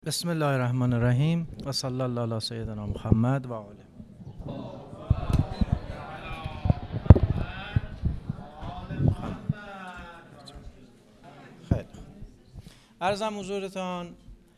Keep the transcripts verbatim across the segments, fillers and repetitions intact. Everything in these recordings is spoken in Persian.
بسم الله الرحمن الرحیم و صلی الله علی سیدنا محمد و آله. خیلی عرضم حضورتان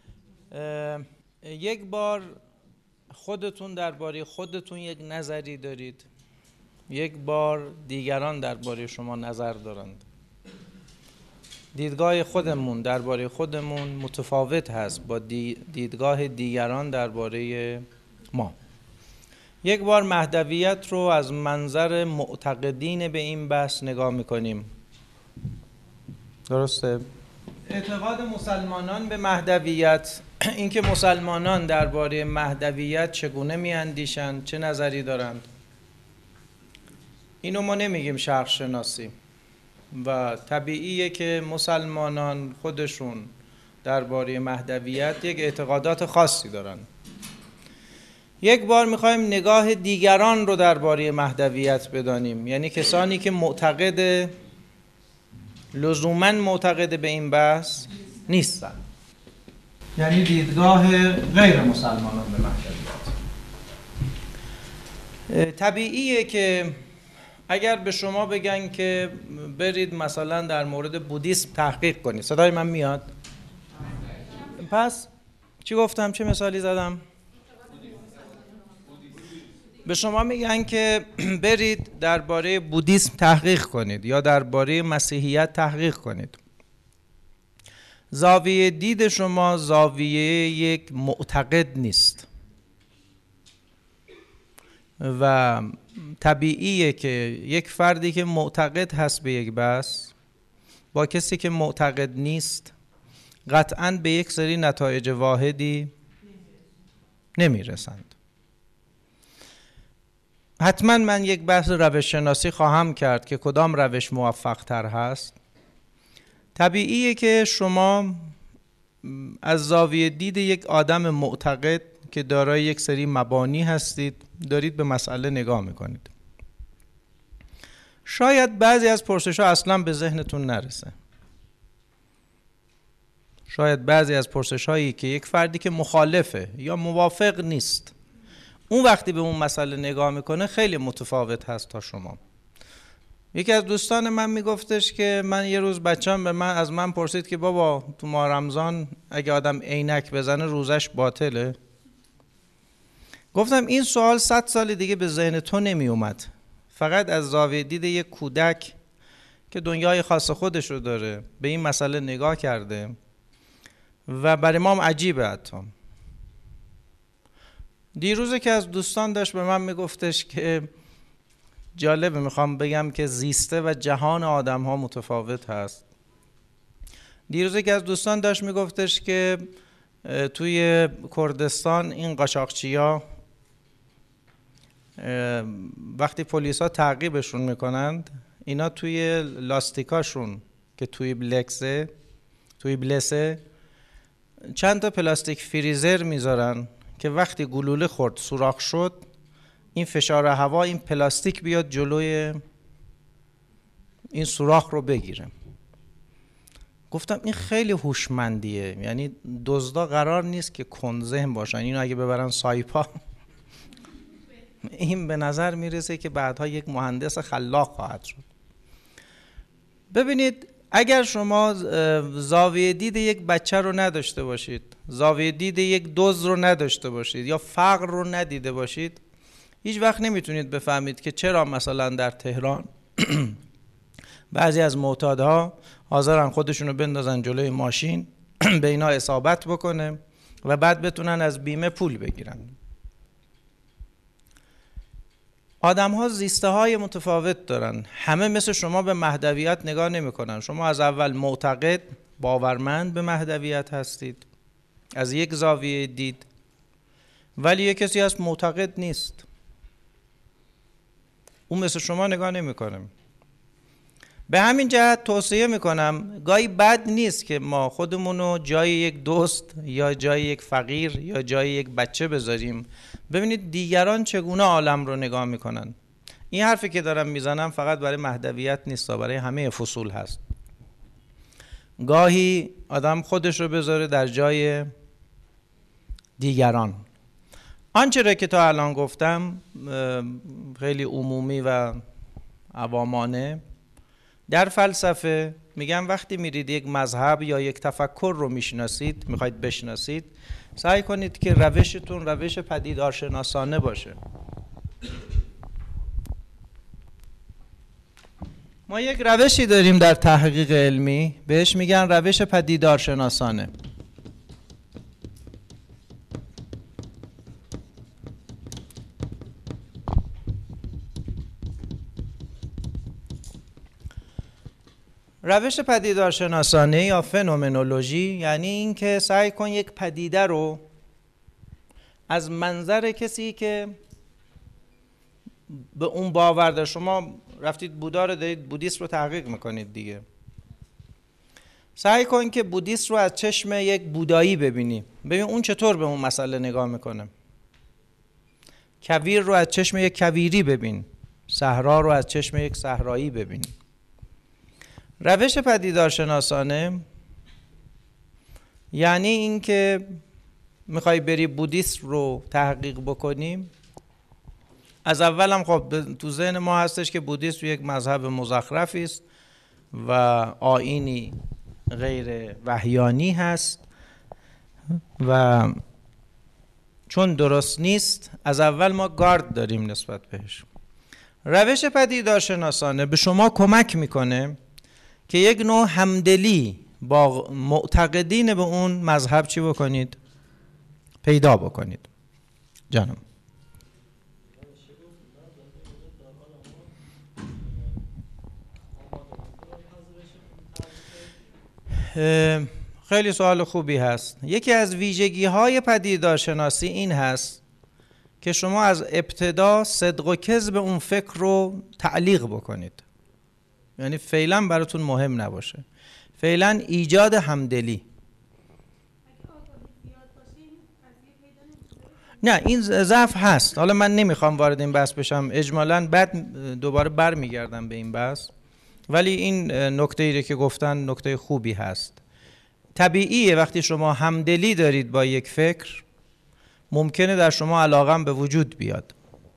یک بار خودتون درباره خودتون یک نظری دارید، یک بار دیگران درباره شما نظر دارند. دیدگاه خودمون درباره خودمون متفاوت هست با دیدگاه دیگران درباره ما. یک بار مهدویت رو از منظر معتقدین به این بحث نگاه میکنیم. درسته؟ اعتقاد مسلمانان به مهدویت، اینکه مسلمانان درباره مهدویت چگونه میاندیشند، چه نظری دارند، اینو ما نمیگیم شرق شناسی و طبیعیه که مسلمانان خودشون درباره مهدویت یک اعتقادات خاصی دارن. یک بار میخوایم نگاه دیگران رو درباره مهدویت بدانیم، یعنی کسانی که معتقد لزوماً معتقد به این بحث نیستن، یعنی دیدگاه غیر مسلمانان به مهدویت. طبیعیه که اگر به شما بگن که برید مثلا در مورد بودیسم تحقیق کنید، صدای من میاد؟ پس چی گفتم؟ چه مثالی زدم؟ به شما میگن که برید درباره بودیسم تحقیق کنید یا درباره مسیحیت تحقیق کنید. زاویه دید شما زاویه یک معتقد نیست و طبیعیه که یک فردی که معتقد هست به یک بحث با کسی که معتقد نیست قطعاً به یک سری نتایج واحدی نمیرسند. حتما من یک بحث روش شناسی خواهم کرد که کدام روش موفق تر هست. طبیعیه که شما از زاویه دید یک آدم معتقد که دارای یک سری مبانی هستید دارید به مسئله نگاه میکنید. شاید بعضی از پرسش‌ها اصلا به ذهنتون نرسه. شاید بعضی از پرسش‌هایی که یک فردی که مخالفه یا موافق نیست اون وقتی به اون مسئله نگاه میکنه خیلی متفاوت هست تا شما. یکی از دوستان من میگفتش که من یه روز بچه‌م به من از من پرسید که بابا تو ماه رمضان اگه آدم عینک بزنه روزش باطله؟ گفتم این سوال صد سال دیگه به ذهن تو نمی اومد، فقط از زاویه دید یک کودک که دنیای خاص خودش رو داره به این مسئله نگاه کرده و برای ما هم عجیبه. حتی دیروزه که از دوستان داشت به من میگفتش که جالبه، میخوام بگم که زیسته و جهان آدم ها متفاوت هست. دیروزه که از دوستان داشت میگفتش که توی کردستان این قاچاقچی ها وقتی پلیس ها تعقیبشون میکنند اینا توی لاستیکاشون که توی بلکسه توی بلسه چند تا پلاستیک فریزر میذارن که وقتی گلوله خورد سوراخ شد این فشار هوا این پلاستیک بیاد جلوی این سوراخ رو بگیره. گفتم این خیلی هوشمندیه، یعنی دزدا قرار نیست که کندذهن باشن، اینو اگه ببرن سایپا این به نظر میرسه که بعدها یک مهندس خلاق خواهد شد. ببینید اگر شما زاویه دید یک بچه رو نداشته باشید، زاویه دید یک دزد رو نداشته باشید یا فقر رو ندیده باشید، هیچ وقت نمیتونید بفهمید که چرا مثلا در تهران بعضی از معتادها حاضرن خودشونو بندازن جلوی ماشین به اینا اصابت بکنه و بعد بتونن از بیمه پول بگیرن. آدم ها زیسته های متفاوت دارن، همه مثل شما به مهدویت نگاه نمی کنن. شما از اول معتقد باورمند به مهدویت هستید از یک زاویه دید، ولی یک کسی هست معتقد نیست، اون مثل شما نگاه نمی کنه. به همین جهت توصیه میکنم گاهی بد نیست که ما خودمونو جای یک دوست یا جای یک فقیر یا جای یک بچه بذاریم، ببینید دیگران چگونه عالم رو نگاه میکنن. این حرفی که دارم میزنم فقط برای مهدویت نیست، برای همه فصول هست. گاهی آدم خودش رو بذاره در جای دیگران. آنچه را که تا الان گفتم خیلی عمومی و عوامانه. در فلسفه میگم وقتی میرید یک مذهب یا یک تفکر رو میشناسید، میخواید بشناسید، سعی کنید که روشتون روش پدیدارشناسانه باشه. ما یک روشی داریم در تحقیق علمی بهش میگن روش پدیدارشناسانه. روش پدیدارشناسانه یا فنومنولوژی یعنی این که سعی کن یک پدیده رو از منظر کسی که به اون باور داره. شما رفتید بودا رو دارید بودیست رو تحقیق میکنید دیگه، سعی کن که بودیست رو از چشم یک بودایی ببینی، ببین اون چطور به اون مسئله نگاه میکنه. کویر رو از چشم یک کویری ببین، صحرا رو از چشم یک صحرایی ببین. روش پدیدارشناسانه یعنی این که میخوای بری بودیست رو تحقیق بکنیم، از اولم خب تو ذهن ما هستش که بودیست یک مذهب مزخرفی است و آیینی غیر وحیانی هست و چون درست نیست از اول ما گارد داریم نسبت بهش. روش پدیدارشناسانه به شما کمک میکنه که یک نوع همدلی با معتقدین به اون مذهب چی بکنید؟ پیدا بکنید. جانم خیلی سوال خوبی هست. یکی از ویژگی های پدیدارشناسی این هست که شما از ابتدا صدق و کذب اون فکر رو تعلیق بکنید، یعنی فعلا براتون مهم نباشه، فعلا ایجاد همدلی. نه این ضعف هست، حالا من نمیخوام وارد این بحث بشم اجمالاً، بعد دوباره بر میگردم به این بحث، ولی این نکته ای که گفتن نکته خوبی هست. طبیعیه وقتی شما همدلی دارید با یک فکر ممکنه در شما علاقه به وجود بیاد،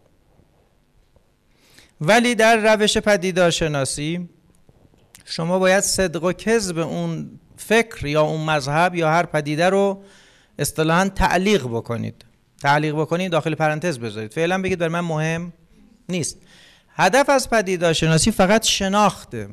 ولی در روش پدیدارشناسی شما باید صدق و کذب اون فکر یا اون مذهب یا هر پدیده رو اصطلاحاً تعلیق بکنید. تعلیق بکنید داخل پرانتز بذارید، فعلا بگید برای من مهم نیست. هدف از پدیدارشناسی فقط شناخته.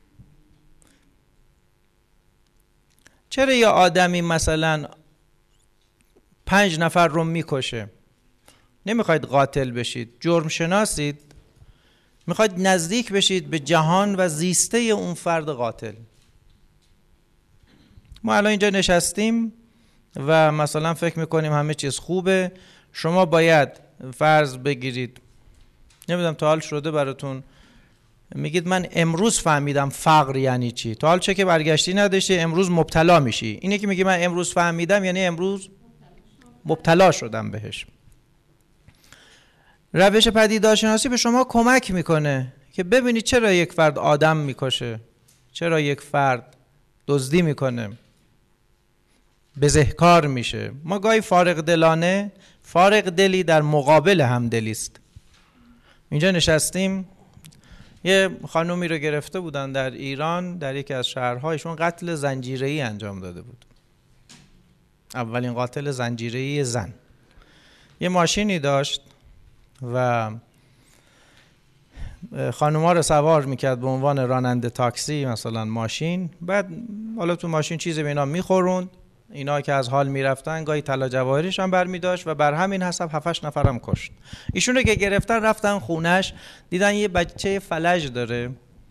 چرا یه آدمی مثلا پنج نفر رو میکشه؟ نمیخواید قاتل بشید، جرم شناسید، میخواید نزدیک بشید به جهان و زیسته اون فرد قاتل. ما الان اینجا نشستیم و مثلا فکر میکنیم همه چیز خوبه. شما باید فرض بگیرید، نمیدونم تا حال شده براتون، میگید من امروز فهمیدم فقر یعنی چی. تا حال چه که برگشتی نداشتی امروز مبتلا میشی. اینه که میگی من امروز فهمیدم یعنی امروز مبتلا شدم بهش. روش پدیدارشناسی به شما کمک میکنه که ببینید چرا یک فرد آدم میکشه، چرا یک فرد دزدی میکنه، بزهکار میشه. ما گاهی فارغ دلانه، فارغ دلی در مقابل همدلی است. اینجا نشستیم، یه خانومی رو گرفته بودن در ایران، در یکی از شهرهایشون قتل زنجیره‌ای انجام داده بود. اولین قاتل زنجیره‌ای زن. یه ماشینی داشت و خانوما رو سوار میکرد به عنوان راننده تاکسی مثلا ماشین، بعد حالا تو ماشین چیزی به اینا میخوروند، اینا که از حال میرفتن گاهی طلا جواهرش هم برمیداشت و بر همین حساب هفت هشت نفرم کشت. ایشون رو که گرفتن رفتن خونش، دیدن یه بچه فلج داره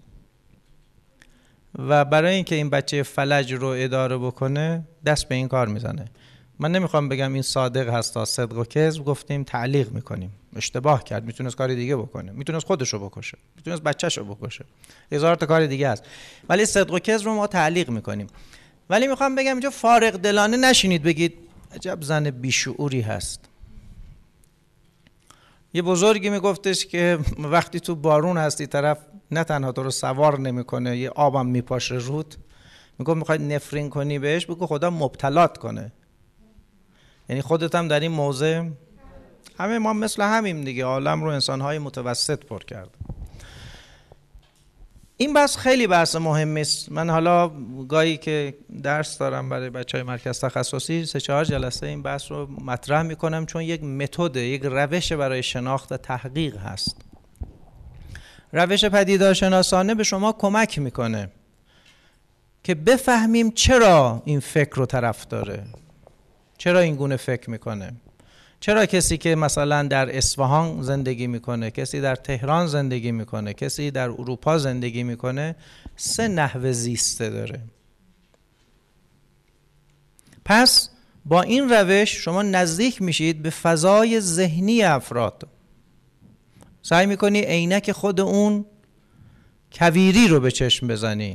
و برای اینکه این بچه فلج رو اداره بکنه دست به این کار میزنه. من نمیخوام بگم این صادق هست تا صدق و کذب، گفتیم تعلیق میکنیم. اشتباه کرد، میتونست کاری دیگه بکنه، میتونست خودشو بکشه، میتونست بچه‌شو بکشه، هزار تا کار دیگه هست، ولی صدق و کذب رو ما تعلیق میکنیم. ولی میخوام بگم اینجا فارغ دلانه نشینید بگید عجب زن بیشعوری هست. یه بزرگی میگفتش که وقتی تو بارون هستی طرف نه تنها تو رو سوار نمیکنه، یه آبم میپاشه رود، میگه میخواد نفرین کنی بهش، بگو خدا مبتلات کنه. یعنی خودت هم در این موضع. همه ما مثل همیم دیگه، عالم رو انسان‌های متوسط پر کرده. این بحث خیلی بحث مهمی است. من حالا گاهی که درس دارم برای بچهای مرکز تخصصی سه چهار جلسه این بحث رو مطرح میکنم، چون یک متد، یک روش برای شناخت و تحقیق هست. روش پدیدارشناسانه به شما کمک میکنه که بفهمیم چرا این فکر رو طرف داره، چرا این گونه فکر میکنه، چرا کسی که مثلا در اصفهان زندگی میکنه، کسی در تهران زندگی میکنه، کسی در اروپا زندگی میکنه، سه نحوه زیسته داره. پس با این روش شما نزدیک میشید به فضای ذهنی افراد. سعی میکنی عینک خود اون کویری رو به چشم بزنی،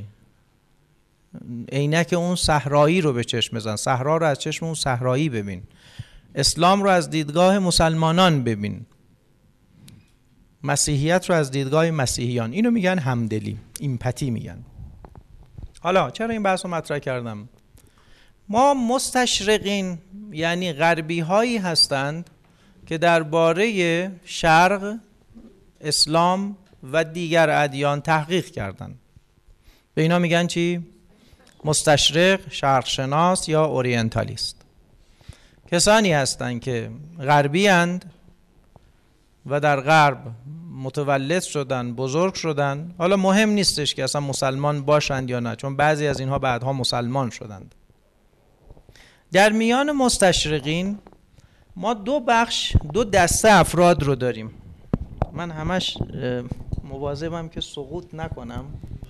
عینک اون صحرایی رو به چشم بزن. صحرا رو از چشم اون صحرایی ببین، اسلام رو از دیدگاه مسلمانان ببین، مسیحیت رو از دیدگاه مسیحیان. اینو میگن همدلی، ایمپاتی میگن. حالا چرا این بحث رو مطرح کردم؟ ما مستشرقین یعنی غربی هایی هستند که درباره شرق، اسلام و دیگر ادیان تحقیق کردند. به اینا میگن چی؟ مستشرق، شرق شناس یا اورینتالیست. کسانی هستند که غربی اند و در غرب متولد شدن، بزرگ شدن. حالا مهم نیستش که اصلا مسلمان باشند یا نه، چون بعضی از اینها بعدها مسلمان شدند. در میان مستشرقین ما دو بخش، دو دسته افراد رو داریم. من همش مواظبم که سقوط نکنم.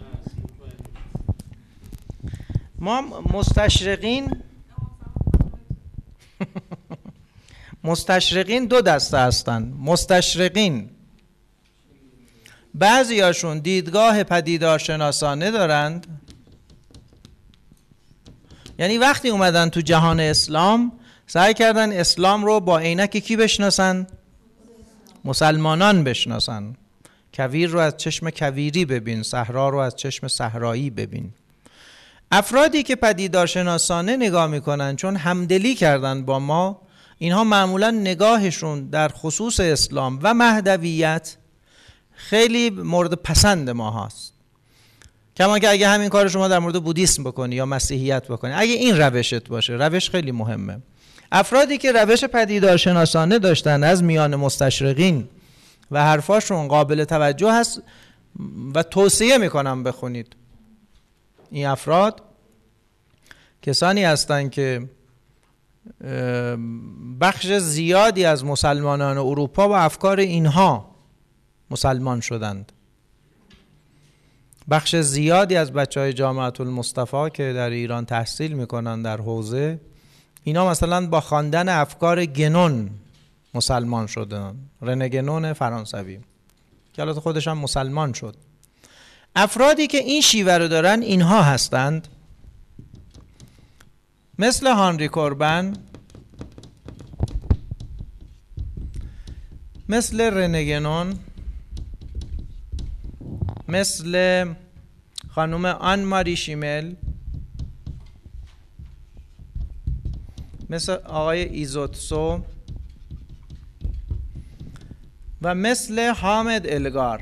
ما مستشرقین مستشرقین دو دسته هستن. مستشرقین بعضی هاشون دیدگاه پدیدارشناسانه دارند، یعنی وقتی اومدن تو جهان اسلام سعی کردن اسلام رو با عینک کی بشناسن؟ مسلمانان بشناسن. کویر رو از چشم کویری ببین، صحرا رو از چشم صحرایی ببین. افرادی که پدیدارشناسانه نگاه میکنن چون همدلی کردن با ما، اینها معمولا نگاهشون در خصوص اسلام و مهدویت خیلی مورد پسند ما هست. کما که اگه همین کار شما در مورد بودیسم بکنی یا مسیحیت بکنی، اگه این روشت باشه، روش خیلی مهمه. افرادی که روش پدیدارشناسانه داشتن از میان مستشرقین و حرفاشون قابل توجه هست و توصیه میکنم بخونید. این افراد کسانی هستند که بخش زیادی از مسلمانان اروپا با افکار اینها مسلمان شدند. بخش زیادی از بچهای جامعه المصطفی که در ایران تحصیل میکنن در حوزه، اینا مثلا با خواندن افکار گنون مسلمان شدن. رنه گنون فرانسوی که البته خودش هم مسلمان شد. افرادی که این شیوه رو دارن اینها هستند، مثل هانری کوربن، مثل رنه گنون، مثل خانم آن ماری شیمل، مثل آقای ایزوتسو و مثل حامد الگار.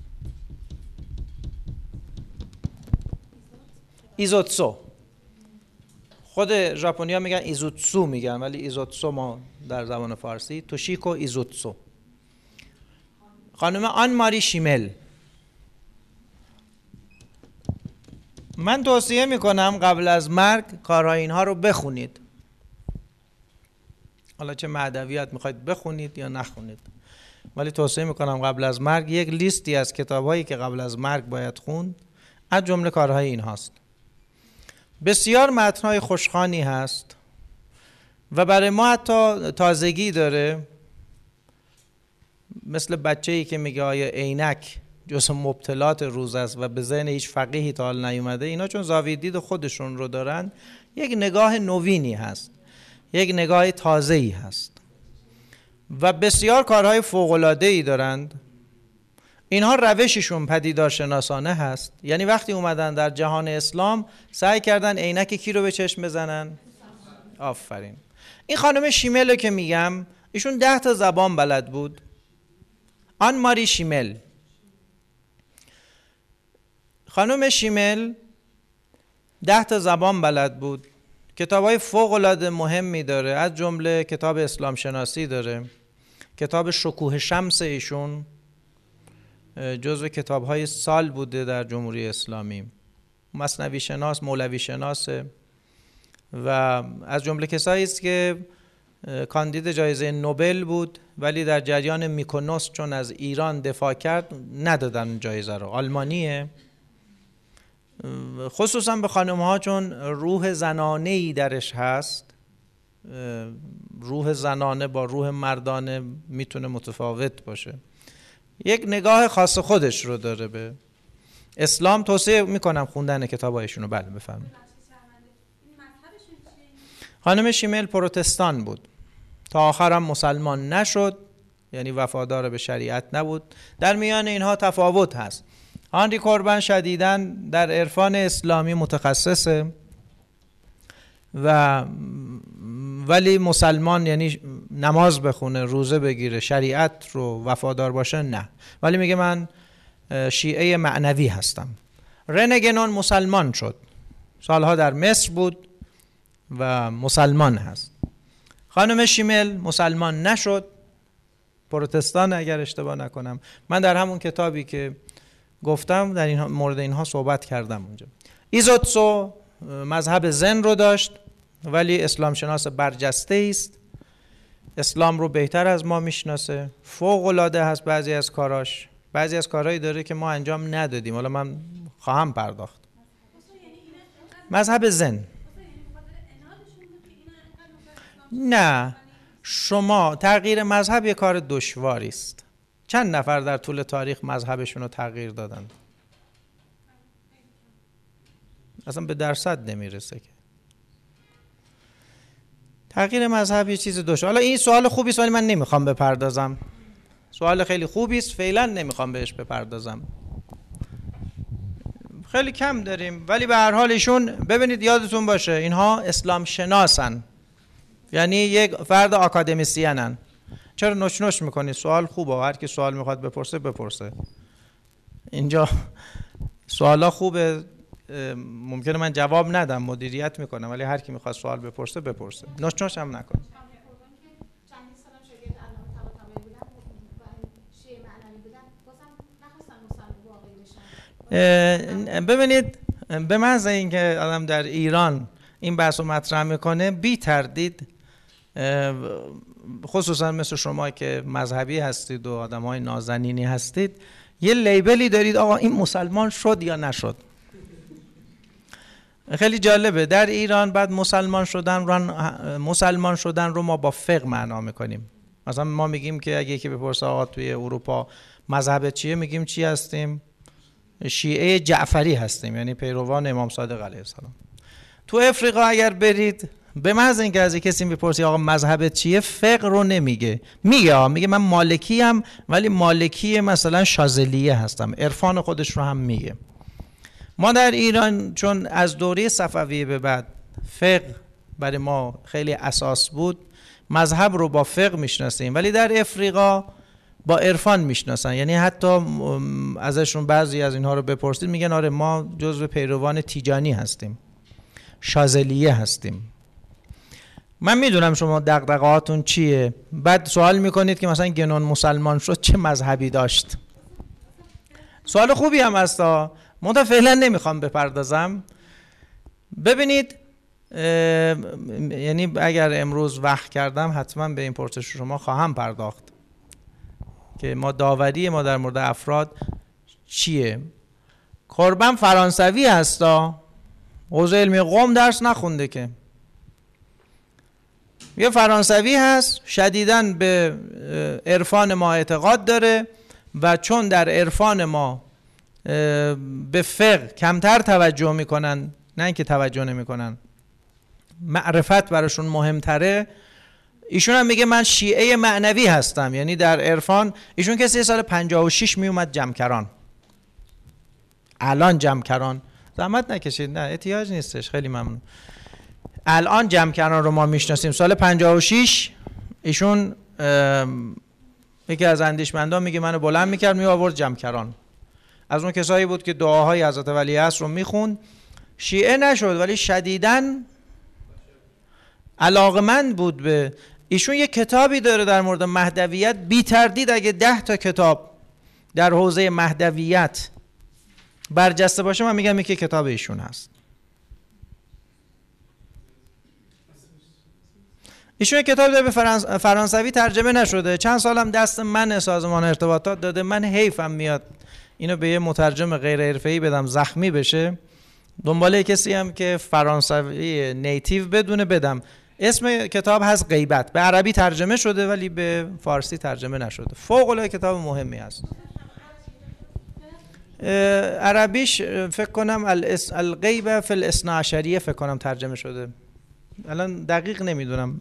ایزوتسو، خود ژاپنی‌ها میگن ایزوتسو میگن، ولی ایزوتسو ما در زبان فارسی، توشیکو ایزوتسو. خانم آن ماری شیمل. من توصیه میکنم قبل از مرگ کارهای اینها رو بخونید. حالا چه مهدویت میخواید بخونید یا نخونید، ولی توصیه میکنم قبل از مرگ یک لیستی از کتابایی که قبل از مرگ باید خوند، از جمله کارهای این هاست. بسیار متنهای خوشخوانی هست و برای ما حتی تازگی داره. مثل بچه‌ای که میگه آیا عینک جز مبتلات روز است و به ذهن هیچ فقیهی تا حال نیومده. اینا چون زاویه دید خودشون رو دارن، یک نگاه نوینی هست، یک نگاه تازه‌ای هست و بسیار کارهای فوق‌العاده‌ای دارند. اینها روششون پدیدارشناسانه هست، یعنی وقتی اومدن در جهان اسلام سعی کردن عینک کی رو به چشم بزنن؟ آفرین. این خانم شیمل که میگم ایشون ده تا زبان بلد بود. آن ماری شیمل، خانم شیمل ده تا زبان بلد بود. کتابای فوق العاده مهمی داره، از جمله کتاب اسلام شناسی داره، کتاب شکوه شمس ایشون جزو کتاب‌های سال بوده در جمهوری اسلامی، مثنوی شناس، مولوی شناسه و از جمله کسایی است که کاندید جایزه نوبل بود ولی در جریان میکونوس چون از ایران دفاع کرد ندادن جایزه رو. آلمانیه. خصوصا به خانم‌ها چون روح زنانه‌ای درش هست، روح زنانه با روح مردانه میتونه متفاوت باشه، یک نگاه خاص خودش رو داره به اسلام. توصیه میکنم خوندن کتابایشون رو. بله بفرمایید. خانم شیمل پروتستان بود، تا آخرم مسلمان نشد، یعنی وفادار به شریعت نبود. در میان اینها تفاوت هست. هانری کوربن شدیداً در عرفان اسلامی متخصصه و ولی مسلمان، یعنی نماز بخونه، روزه بگیره، شریعت رو وفادار باشه نه، ولی میگه من شیعه معنوی هستم. رنگنون مسلمان شد، سالها در مصر بود و مسلمان هست. خانم شیمل مسلمان نشد، پروتستان اگر اشتباه نکنم. من در همون کتابی که گفتم در این مورد اینها صحبت کردم اونجا. ایزوتسو مذهب زن رو داشت ولی اسلام شناس برجسته است، اسلام رو بهتر از ما میشناسه، فوق العاده هست بعضی از کاراش، بعضی از کارهایی داره که ما انجام ندادیم، حالا من خواهم پرداخت. مذهب زن نه، شما تغییر مذهب یک کار دشواری است. چند نفر در طول تاریخ مذهبشون رو تغییر دادن؟ اصلا به درصد نمیرسه که. تغییر مذهب یه چیز دشوار. حالا این سوال خوبی است ولی من نمیخوام بپردازم. سوال خیلی خوبی است، فعلا نمیخوام بهش بپردازم. خیلی کم داریم ولی به هر حال ایشون ببینید یادتون باشه اینها اسلام شناسن، یعنی یک فرد آکادمیسینن. چرا نوش نوش میکنی؟ سوال خوبه، هر کی سوال میخواد بپرسه بپرسه. اینجا سوالا خوبه، ممکنه من جواب ندم، مدیریت میکنم، ولی هر کی میخواد سوال بپرسه بپرسه، نوش نوش هم نکن. ببینید به محض اینکه آدم در ایران این بحث رو مطرح میکنه بی تردید، خصوصا مثل شما که مذهبی هستید و آدمای نازنینی هستید، یه لیبلی دارید آقا این مسلمان شد یا نشد. خیلی جالبه در ایران بعد مسلمان شدن رو مسلمان شدن رو ما با فقه معنا میکنیم. مثلا ما میگیم که اگه یکی بپرسه آقا توی اروپا مذهب چیه، میگیم چی هستیم؟ شیعه جعفری هستیم، یعنی پیروان امام صادق علیه السلام. تو افریقا اگر برید به محض اینکه از کسی میپرسی آقا مذهبت چیه، فقه رو نمیگه، میگه میگه من مالکی ام ولی مالکی مثلا شاذلیه هستم، عرفان خودش رو هم میگه. ما در ایران چون از دوره صفویه به بعد فقه برای ما خیلی اساس بود، مذهب رو با فقه میشناسیم، ولی در افریقا با عرفان میشناسن. یعنی حتی ازشون بعضی از اینها رو بپرسید میگن آره ما جزو پیروان تیجانی هستیم، شاذلیه هستیم. من میدونم شما دغدغه‌هاتون چیه، بعد سوال میکنید که مثلا گنون مسلمان شد چه مذهبی داشت. سوال خوبی هم هستا، منتها فعلا نمیخوام بپردازم. ببینید یعنی اگر امروز وقت کردم حتما به این پرسش شما خواهم پرداخت که ما داوری ما در مورد افراد چیه. کوربن فرانسوی هستا، حوزه علمی قم درس نخونده که، یه فرانسوی هست، شدیداً به عرفان ما اعتقاد داره و چون در عرفان ما به فقه کمتر توجه میکنن، نه اینکه توجه نمیکنن، معرفت براشون مهمتره، ایشون هم میگه من شیعه معنوی هستم. یعنی در عرفان ایشون کسی سال پنجاه و شش میومد جمکران، الان جمکران، زحمت نکشید، نه احتیاج نیستش، خیلی ممنون. الان جمکران رو ما میشناسیم. سال پنجاه و شش ایشون یکی از اندیشمندان میگه منو بلند میکرد می آورد جمکران. از اون کسایی بود که دعاهای حضرت ولیعصر رو میخوند. شیعه نشد ولی شدیداً علاقمند بود به ایشون. یک کتابی داره در مورد مهدویت، بی تردید اگه ده تا کتاب در حوزه مهدویت برجسته باشه من میگم یکی کتاب ایشون هست. ایشون یک کتاب داره به فرانس... فرانسوی ترجمه نشده، چند سالم دست من سازمان ارتباطات داده. من حیفم میاد اینو به یه مترجم غیر حرفه‌ای بدم زخمی بشه. دنباله کسی هم که فرانسوی نیتیو بدونه بدم. اسم کتاب هست غیبت، به عربی ترجمه شده ولی به فارسی ترجمه نشده. فوق العاده کتاب مهمی است. عربیش فکر کنم الغیبه فی الاثنی عشریه فکر کنم ترجمه شده، الان دقیق نمیدونم.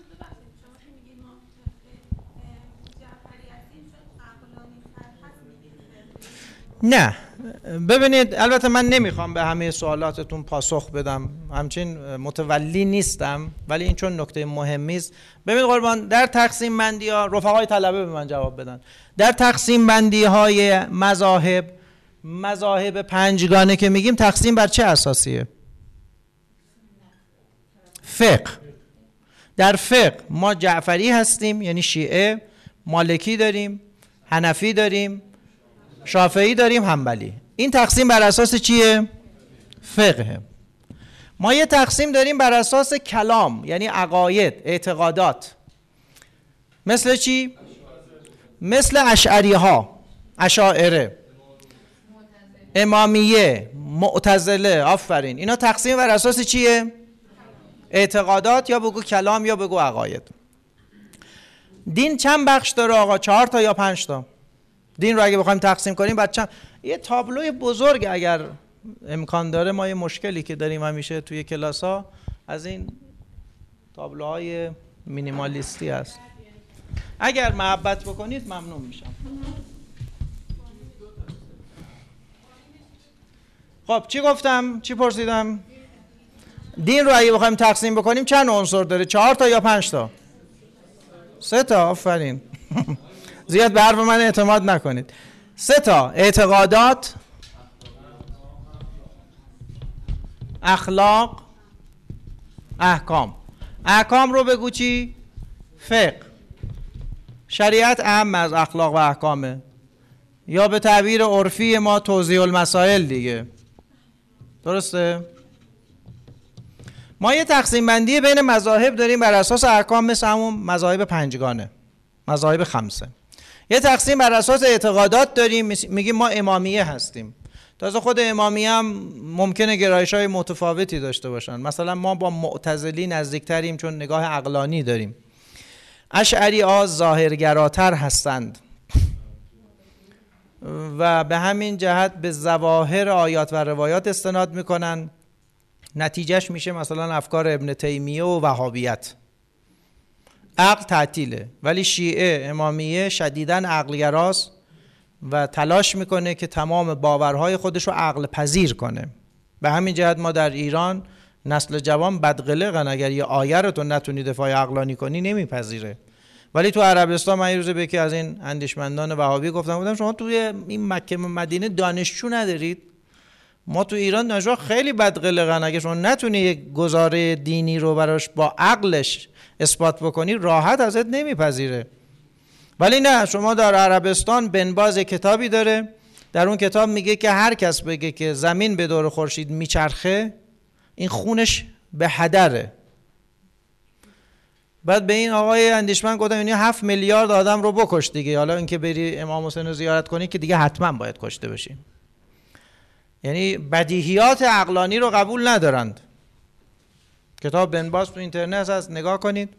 نه ببینید، البته من نمیخوام به همه سوالاتتون پاسخ بدم، همچین متولی نیستم، ولی این چون نکته مهمی است. ببینید قربان، در تقسیم بندی ها رفقای طلبه به من جواب بدن. در تقسیم بندی های مذاهب، مذاهب پنجگانه که میگیم تقسیم بر چه اساسیه؟ فقه. در فقه ما جعفری هستیم یعنی شیعه، مالکی داریم، حنفی داریم، شافعی داریم، حنبلی. این تقسیم بر اساس چیه؟ فقه. ما یه تقسیم داریم بر اساس کلام یعنی عقاید، اعتقادات. مثل چی؟ مثل اشعری ها، اشاعره، امامیه، معتزله. آفرین. اینا تقسیم بر اساس چیه؟ اعتقادات، یا بگو کلام یا بگو عقاید. دین چند بخش داره آقا؟ چهار تا یا پنج تا؟ دین رو اگه بخوایم تقسیم کنیم بعد چند؟ یه تابلوی بزرگ اگر امکان داره، ما یه مشکلی که داریم همیشه توی کلاس ها از این تابلوهای مینیمالیستی هست. اگر محبت بکنید ممنون میشم. خب چی گفتم؟ چی پرسیدم؟ دین رو اگه بخوایم تقسیم بکنیم چند عنصر داره؟ چهار تا یا پنج تا؟ سه تا. آفرین. زیاد به حرف من اعتماد نکنید. سه تا: اعتقادات، اخلاق، احکام. احکام رو بگو چی؟ فقه. شریعت اهم از اخلاق و احکامه، یا به تعبیر عرفی ما توضیح المسائل دیگه. درسته؟ ما یه تقسیم بندی بین مذاهب داریم بر اساس احکام، مثل همون مذاهب پنجگانه، مذاهب خمسه. یه تقسیم بر اساس اعتقادات داریم، میگیم ما امامیه هستیم. تازه خود امامیه هم ممکنه گرایش‌های متفاوتی داشته باشن. مثلا ما با معتزلی نزدیکتریم چون نگاه عقلانی داریم. اشعری ها ظاهرگراتر هستند و به همین جهت به ظواهر آیات و روایات استناد میکنن. نتیجهش میشه مثلا افکار ابن تیمیه و وهابیت. عقل تعطیله، ولی شیعه امامیه شدیداً عقلگراست و تلاش میکنه که تمام باورهای خودش رو عقل پذیر کنه. به همین جهت ما در ایران نسل جوان بدقلقن، اگر یه آیه رو تو نتونی دفاع عقلانی کنی نمیپذیره. ولی تو عربستان من یه روز به یکی از این اندیشمندان وهابی گفتم بودم شما توی این مکه مدینه دانشجو ندارید؟ ما تو ایران نجوا خیلی بدقلقن، اگه شما نتونی یک گزاره دینی رو براش با عقلش اثبات بکنی راحت ازت نمیپذیره. ولی نه، شما در عربستان بن باز کتابی داره، در اون کتاب میگه که هر کس بگه که زمین به دور خورشید میچرخه این خونش به هدره. بعد به این آقای اندیشمند گفتم یعنی هفت میلیارد آدم رو بکش دیگه، حالا اینکه بری امام حسین رو زیارت کنی که دیگه حتما باید کشته بشی. یعنی بدیهیات عقلانی رو قبول ندارند. کتاب بن باز تو اینترنت هست، نگاه کنید.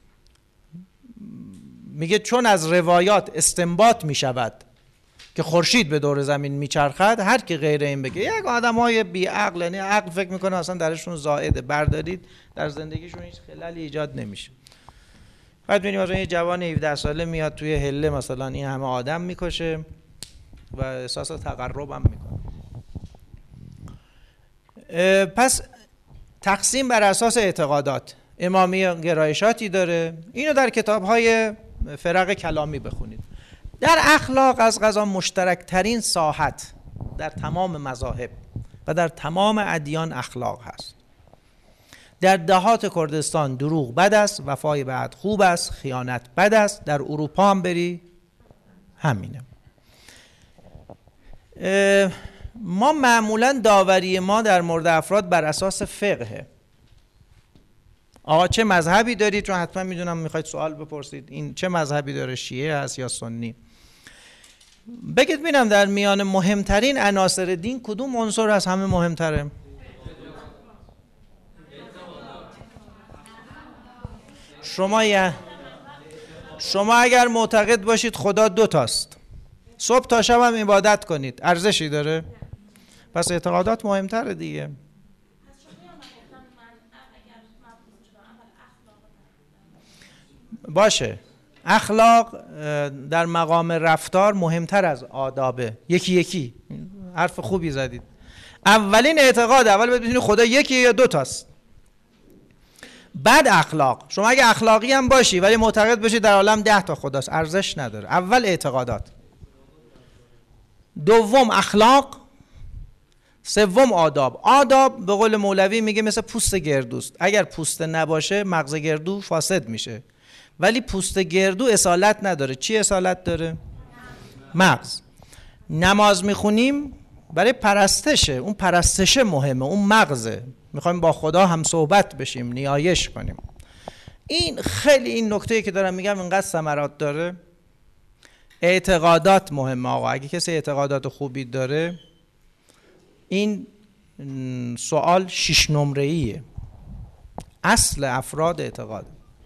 میگه چون از روایات استنباط میشود که خورشید به دور زمین میچرخد، هر کی غیر این بگه یک آدمای بی عقل، یعنی عقل فکر میکنه اصلا درشون زائده، بردارید در زندگیشون هیچ خلالی ایجاد نمیشه. بعد میبینیم مثلا یه جوان هفده ساله میاد توی هله مثلا این همه آدم میکشه و احساس تقرب هم میکنه. پس تقسیم بر اساس اعتقادات، امامی گرایشاتی داره. اینو در کتاب‌های فرق کلامی بخونید. در اخلاق از قضا مشترک ترین ساحت در تمام مذاهب و در تمام ادیان اخلاق هست. در دهات کردستان دروغ بد است، وفای به عهد خوب است، خیانت بد است. در اروپا هم بری همینه. ما معمولا داوری ما در مورد افراد بر اساس فقهه. آقا چه مذهبی دارید؟ چون حتما میدونم میخواید سوال بپرسید این چه مذهبی داره، شیعه هست یا سنی؟ بگید ببینم در میان مهمترین عناصر دین کدوم عنصر از همه مهمتره؟ شما یه شما اگر معتقد باشید خدا دو تاست، صبح تا شب هم عبادت کنید، ارزشی داره؟ پس اعتقادات مهمتره دیگه. باشه، اخلاق در مقام رفتار مهمتر از آدابه. یکی یکی حرف خوبی زدید. اولین اعتقاد، اول باید بدونید خدا یکی یا دو تاست. بعد اخلاق. شما اگه اخلاقی هم باشی ولی معتقد باشی در عالم ده تا خداست، ارزش نداره. اول اعتقادات، دوم اخلاق، سوم آداب. آداب به قول مولوی میگه مثل پوست گردوست، اگر پوست نباشه مغز گردو فاسد میشه، ولی پوست گردو اصالت نداره. چی اصالت داره؟ مغز. نماز میخونیم برای پرستشه، اون پرستشه مهمه، اون مغزه. میخوایم با خدا هم صحبت بشیم، نیایش کنیم. این خیلی، این نکته‌ای که دارم میگم اینقدر ثمرات داره. اعتقادات مهمه آقا. اگه کسی اعتقادات خوبی داره، این سوال شش نمره‌ایه. اصل افراد اعتقاد.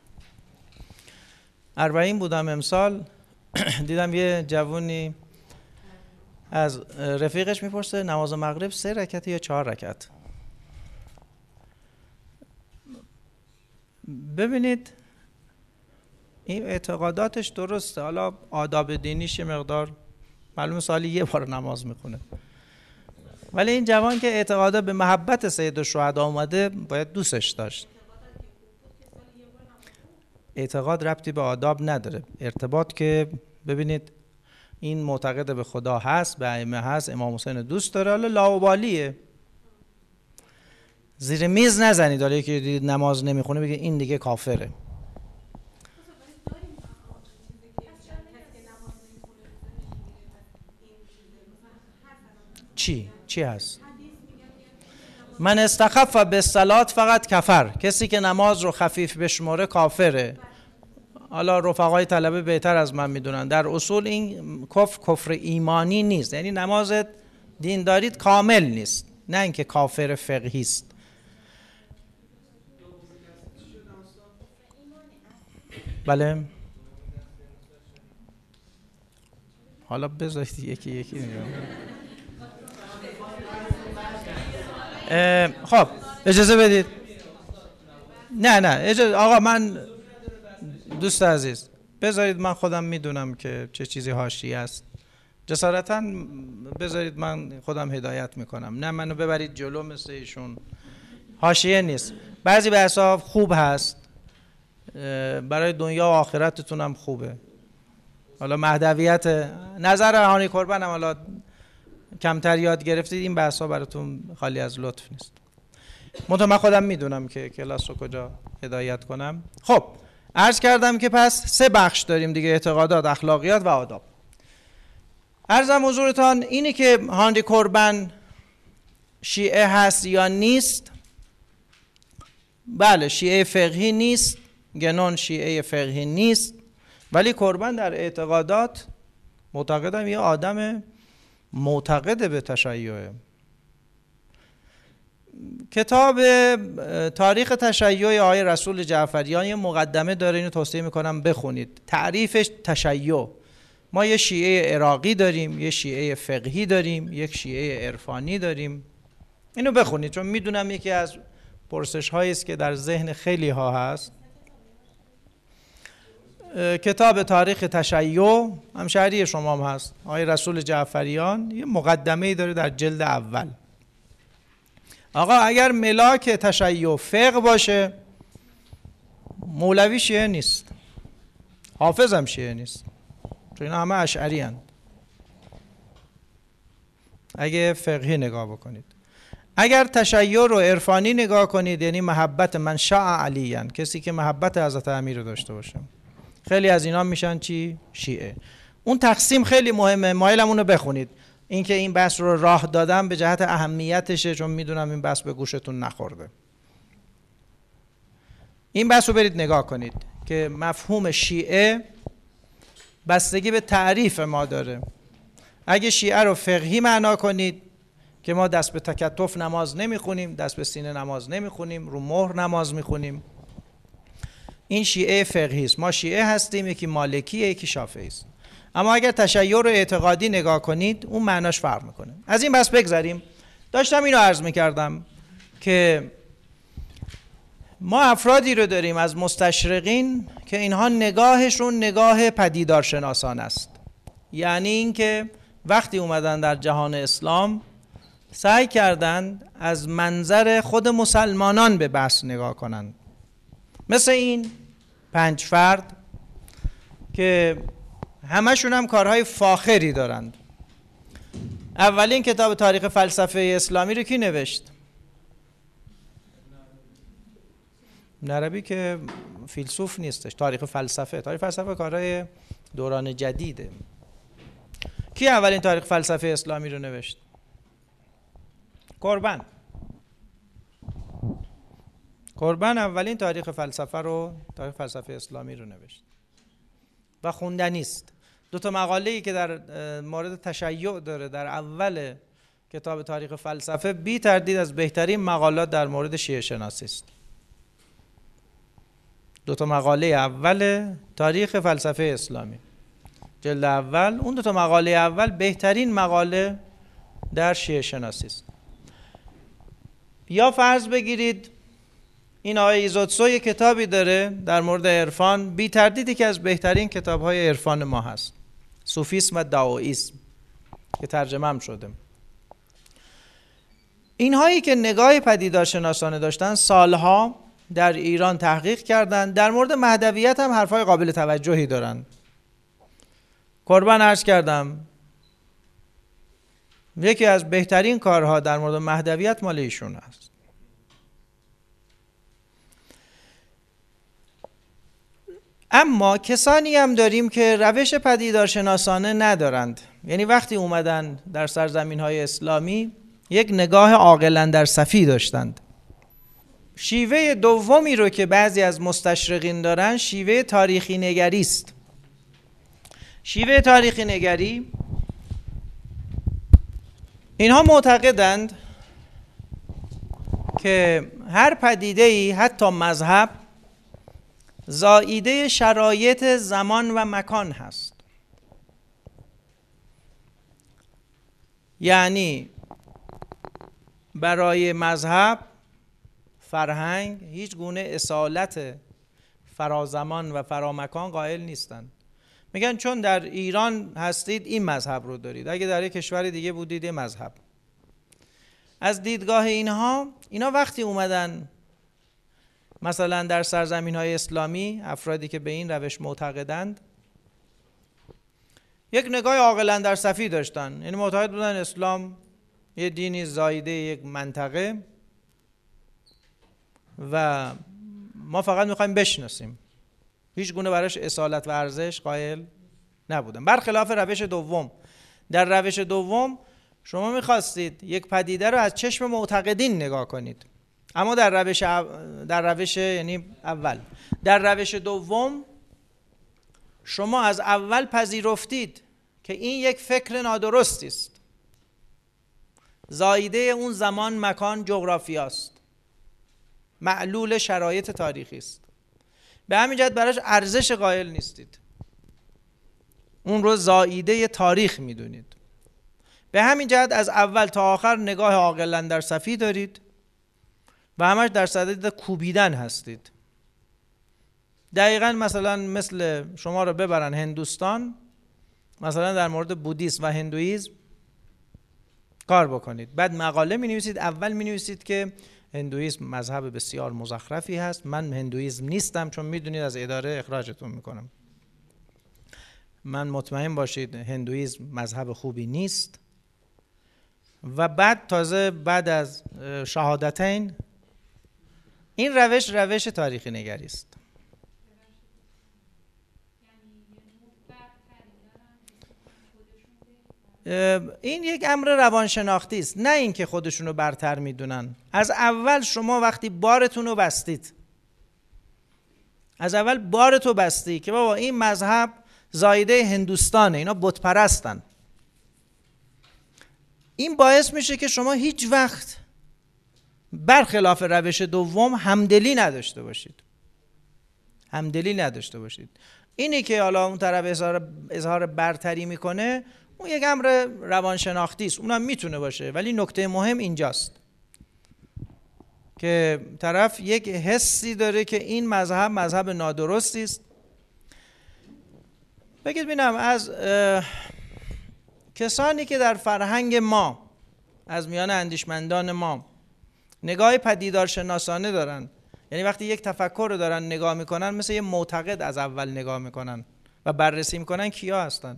اربعین بودم امسال، دیدم یه جوونی از رفیقش میپرسه نماز مغرب سه رکعت یا چهار رکعت. ببینید این اعتقاداتش درسته، حالا آداب دینیش یه مقدار معلومه سالی یه بار نماز میخونه، ولی این جوان که اعتقادا به محبت سید الشهدا اومده باید دوستش داشت. اعتقاد ربطی به آداب نداره. ارتباط که ببینید این معتقد به خدا هست، به ائمه هست، امام حسین دوست داره، حالا لاابالیه. زیر میز نزنید حالا که نماز نمیخونه بگه این دیگه کافره. چی؟ چی هست؟ من استخف بالصلاة فقط کفر. کسی که نماز رو خفیف بشماره کافره. حالا رفقای طلبه بهتر از من میدونن، در اصول این کفر کفر ایمانی نیست، یعنی نمازت دین دارید کامل نیست، نه اینکه کافر فقهی است. بله حالا بذارید یکی یکی میگم. خب اجازه بدید. نه نه اجازه آقا، من دوست عزیز بذارید من خودم میدونم که چه چیزی حاشیه است. جسارتاً بذارید من خودم هدایت میکنم، نه منو ببرید جلو مثل ایشون. حاشیه نیست، بعضی بحثا خوب هست برای دنیا و آخرتتون هم خوبه. حالا مهدویت نظر هانی قربان هم حالا کمتر یاد گرفتید، این بحثا براتون خالی از لطف نیست. منتها من خودم میدونم که کلاس رو کجا هدایت کنم. خب عرض کردم که پس سه بخش داریم دیگه، اعتقادات، اخلاقیات و آداب. عرضم حضورتان اینی که هانری کوربن شیعه هست یا نیست. بله شیعه فقهی نیست، گنون شیعه فقهی نیست، ولی کوربن در اعتقادات معتقدم یه آدم معتقد به تشیعه. کتاب تاریخ تشیع آقای رسول جعفریان یه مقدمه داره، اینو توصیه میکنم بخونید. تعریفش تشیع، ما یه شیعه عراقی داریم، یه شیعه فقهی داریم، یک شیعه عرفانی داریم. اینو بخونید چون میدونم یکی از پرسش هایی است که در ذهن خیلی ها هست. کتاب تاریخ تشیع همشهری شما هم هست، آقای رسول جعفریان یه مقدمه‌ای داره در جلد اول. آقا اگر ملاک تشیع فقه باشه، مولوی شیعه نیست، حافظ هم شیعه نیست، چون اینا همه اشعری هستند. اگه فقهی نگاه بکنید، اگر تشیع رو عرفانی نگاه کنید، یعنی محبت من شاء علیان، کسی که محبت حضرت امیر رو داشته باشه، خیلی از اینا میشن چی؟ شیعه. اون تقسیم خیلی مهمه، مایلم اونو بخونید. این که این بحث رو راه دادم به جهت اهمیتشه، چون میدونم این بحث به گوشتون نخورده. این بحث رو برید نگاه کنید که مفهوم شیعه بستگی به تعریف ما داره. اگه شیعه رو فقهی معنا کنید که ما دست به تکتف نماز نمیخونیم، دست به سینه نماز نمیخونیم، رو مهر نماز میخونیم، این شیعه فقهی است. ما شیعه هستیم، یکی مالکیه یکی شافعی است. اما اگر تشیع رو اعتقادی نگاه کنید، اون معناش فرق میکنه. از این بس بگذاریم. داشتم اینو عرض میکردم که ما افرادی رو داریم از مستشرقین که اینها نگاهشون نگاه پدیدارشناسان است. یعنی اینکه وقتی اومدن در جهان اسلام سعی کردند از منظر خود مسلمانان به بحث نگاه کنند. مثل این پنج فرد که همشون هم کارهای فاخری دارند. اولین کتاب تاریخ فلسفه اسلامی رو کی نوشت؟ ابن عربی که فیلسوف نیستش. تاریخ فلسفه تاریخ فلسفه کارهای دوران جدیده. کی اولین تاریخ فلسفه اسلامی رو نوشت؟ قربن. قربن اولین تاریخ فلسفه رو تاریخ فلسفه اسلامی رو نوشت و خوندنی است. دو تا مقاله‌ای که در مورد تشیع داره در اول کتاب تاریخ فلسفه بی تردید از بهترین مقالات در مورد شیعه شناسی است. دو تا مقاله اول تاریخ فلسفه اسلامی جلد اول، اون دو تا مقاله اول بهترین مقاله در شیعه شناسی است. یا فرض بگیرید این آقای ایزوتسو یک کتابی داره در مورد عرفان، بی تردیدی که از بهترین کتاب‌های عرفان ما هست، صوفیسم و دائوئیسم، که ترجمه هم شده. اینهایی که نگاه پدیدارشناسانه داشتن سالها در ایران تحقیق کردند. در مورد مهدویت هم حرفای قابل توجهی دارن. قربان عرض کردم یکی از بهترین کارها در مورد مهدویت مال ایشون است. اما کسانی هم داریم که روش پدیدارشناسانه ندارند. یعنی وقتی اومدن در سرزمین‌های اسلامی یک نگاه عاقل اندرصفی داشتند. شیوه دومی رو که بعضی از مستشرقین دارن شیوه تاریخی نگری است. شیوه تاریخی نگری، اینها معتقدند که هر پدیده‌ای حتی مذهب زائیده شرایط زمان و مکان هست. یعنی برای مذهب، فرهنگ هیچ گونه اصالت فرازمان و فرامکان قائل نیستند. میگن چون در ایران هستید این مذهب رو دارید، اگه در یک کشور دیگه بودید این مذهب. از دیدگاه اینها، اینا وقتی اومدن مثلا در سرزمین‌های اسلامی، افرادی که به این روش معتقدند یک نگاه عاقل اندرصفی داشتن. یعنی معتقد بودن اسلام یه دینی زایده یک منطقه و ما فقط میخوایم بشناسیم، هیچ گونه براش اصالت و ارزش قائل نبودن. برخلاف روش دوم، در روش دوم شما میخواستید یک پدیده رو از چشم معتقدین نگاه کنید. اما در روش در روش یعنی اول در روش دوم شما از اول پذیرفتید که این یک فکر نادرستی است، زایده اون زمان، مکان، جغرافیاست، معلول شرایط تاریخی است. به همین جهت براش ارزش قائل نیستید، اون رو زایده تاریخ میدونید. به همین جهت از اول تا آخر نگاه عاقل اندرصفی دارید و همش در صدد کوبیدن هستید. دقیقاً مثلا مثل شما رو ببرن هندوستان، مثلا در مورد بودیسم و هندویسم کار بکنید. بعد مقاله می نویسید. اول می نویسید که هندویسم مذهب بسیار مزخرفی هست، من هندویسم نیستم چون میدونید از اداره اخراجتون میکنم. من مطمئن باشید هندویسم مذهب خوبی نیست. و بعد تازه بعد از شهادتین این روش روش تاریخی نگری است. این یک امر روانشناختی است، نه اینکه خودشونو برتر میدونن. از اول شما وقتی بارتون رو بستید، از اول بارتو بستی که بابا این مذهب زایده هندوستانه، اینا بت پرستن، این باعث میشه که شما هیچ وقت برخلاف روش دوم همدلی نداشته باشید. همدلی نداشته باشید. اینی که حالا اون طرف اظهار اظهار برتری میکنه، اون یک امر روانشناختی است، اونم میتونه باشه، ولی نکته مهم اینجاست که طرف یک حسی داره که این مذهب مذهب نادرستی است. بگید ببینم از کسانی که در فرهنگ ما، از میان اندیشمندان ما، نگاه پدیدارشناسانه دارن، یعنی وقتی یک تفکر رو دارن نگاه میکنن مثل یه معتقد از اول نگاه میکنن و بررسی میکنن، کیا هستن؟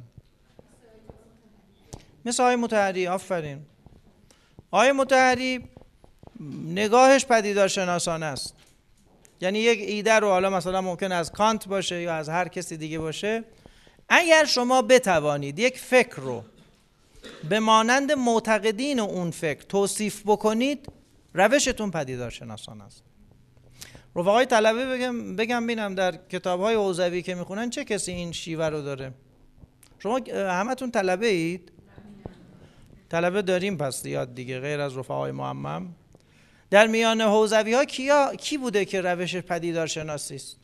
مثل آقای مطهری. آفرین. آقای مطهری نگاهش پدیدارشناسانه است، یعنی یک ایده رو، حالا مثلا ممکن از کانت باشه یا از هر کسی دیگه باشه، اگر شما بتوانید یک فکر رو به مانند معتقدین اون فکر توصیف بکنید، روشتون پدیدارشناسانه است. رفقای طلبه بگم بگم ببینم در کتاب‌های حوزوی که میخونن چه کسی این شیوه رو داره؟ شما همتون طلبه اید؟ طلبه داریم پس یاد دیگه، غیر از رفقای معمم. در میان حوزوی ها کیا کی بوده که روش پدیدارشناسی است؟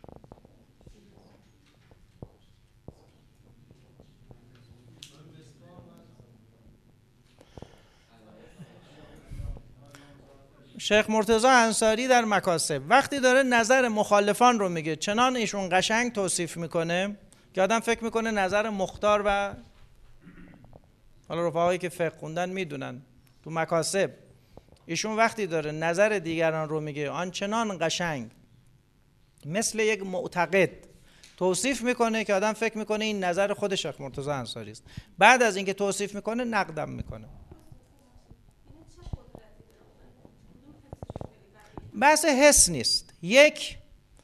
شیخ مرتضی انصاری در مکاسب وقتی داره نظر مخالفان رو میگه، چنان ایشون قشنگ توصیف میکنه که آدم فکر میکنه نظر مختار، و حالا رفقایی که فقه خوندن میدونن تو مکاسب ایشون وقتی داره نظر دیگران رو میگه آنچنان قشنگ مثل یک معتقد توصیف میکنه که آدم فکر میکنه این نظر خود شیخ مرتضی انصاری است. بعد از اینکه توصیف میکنه نقدم میکنه. بحث حس نیست، یک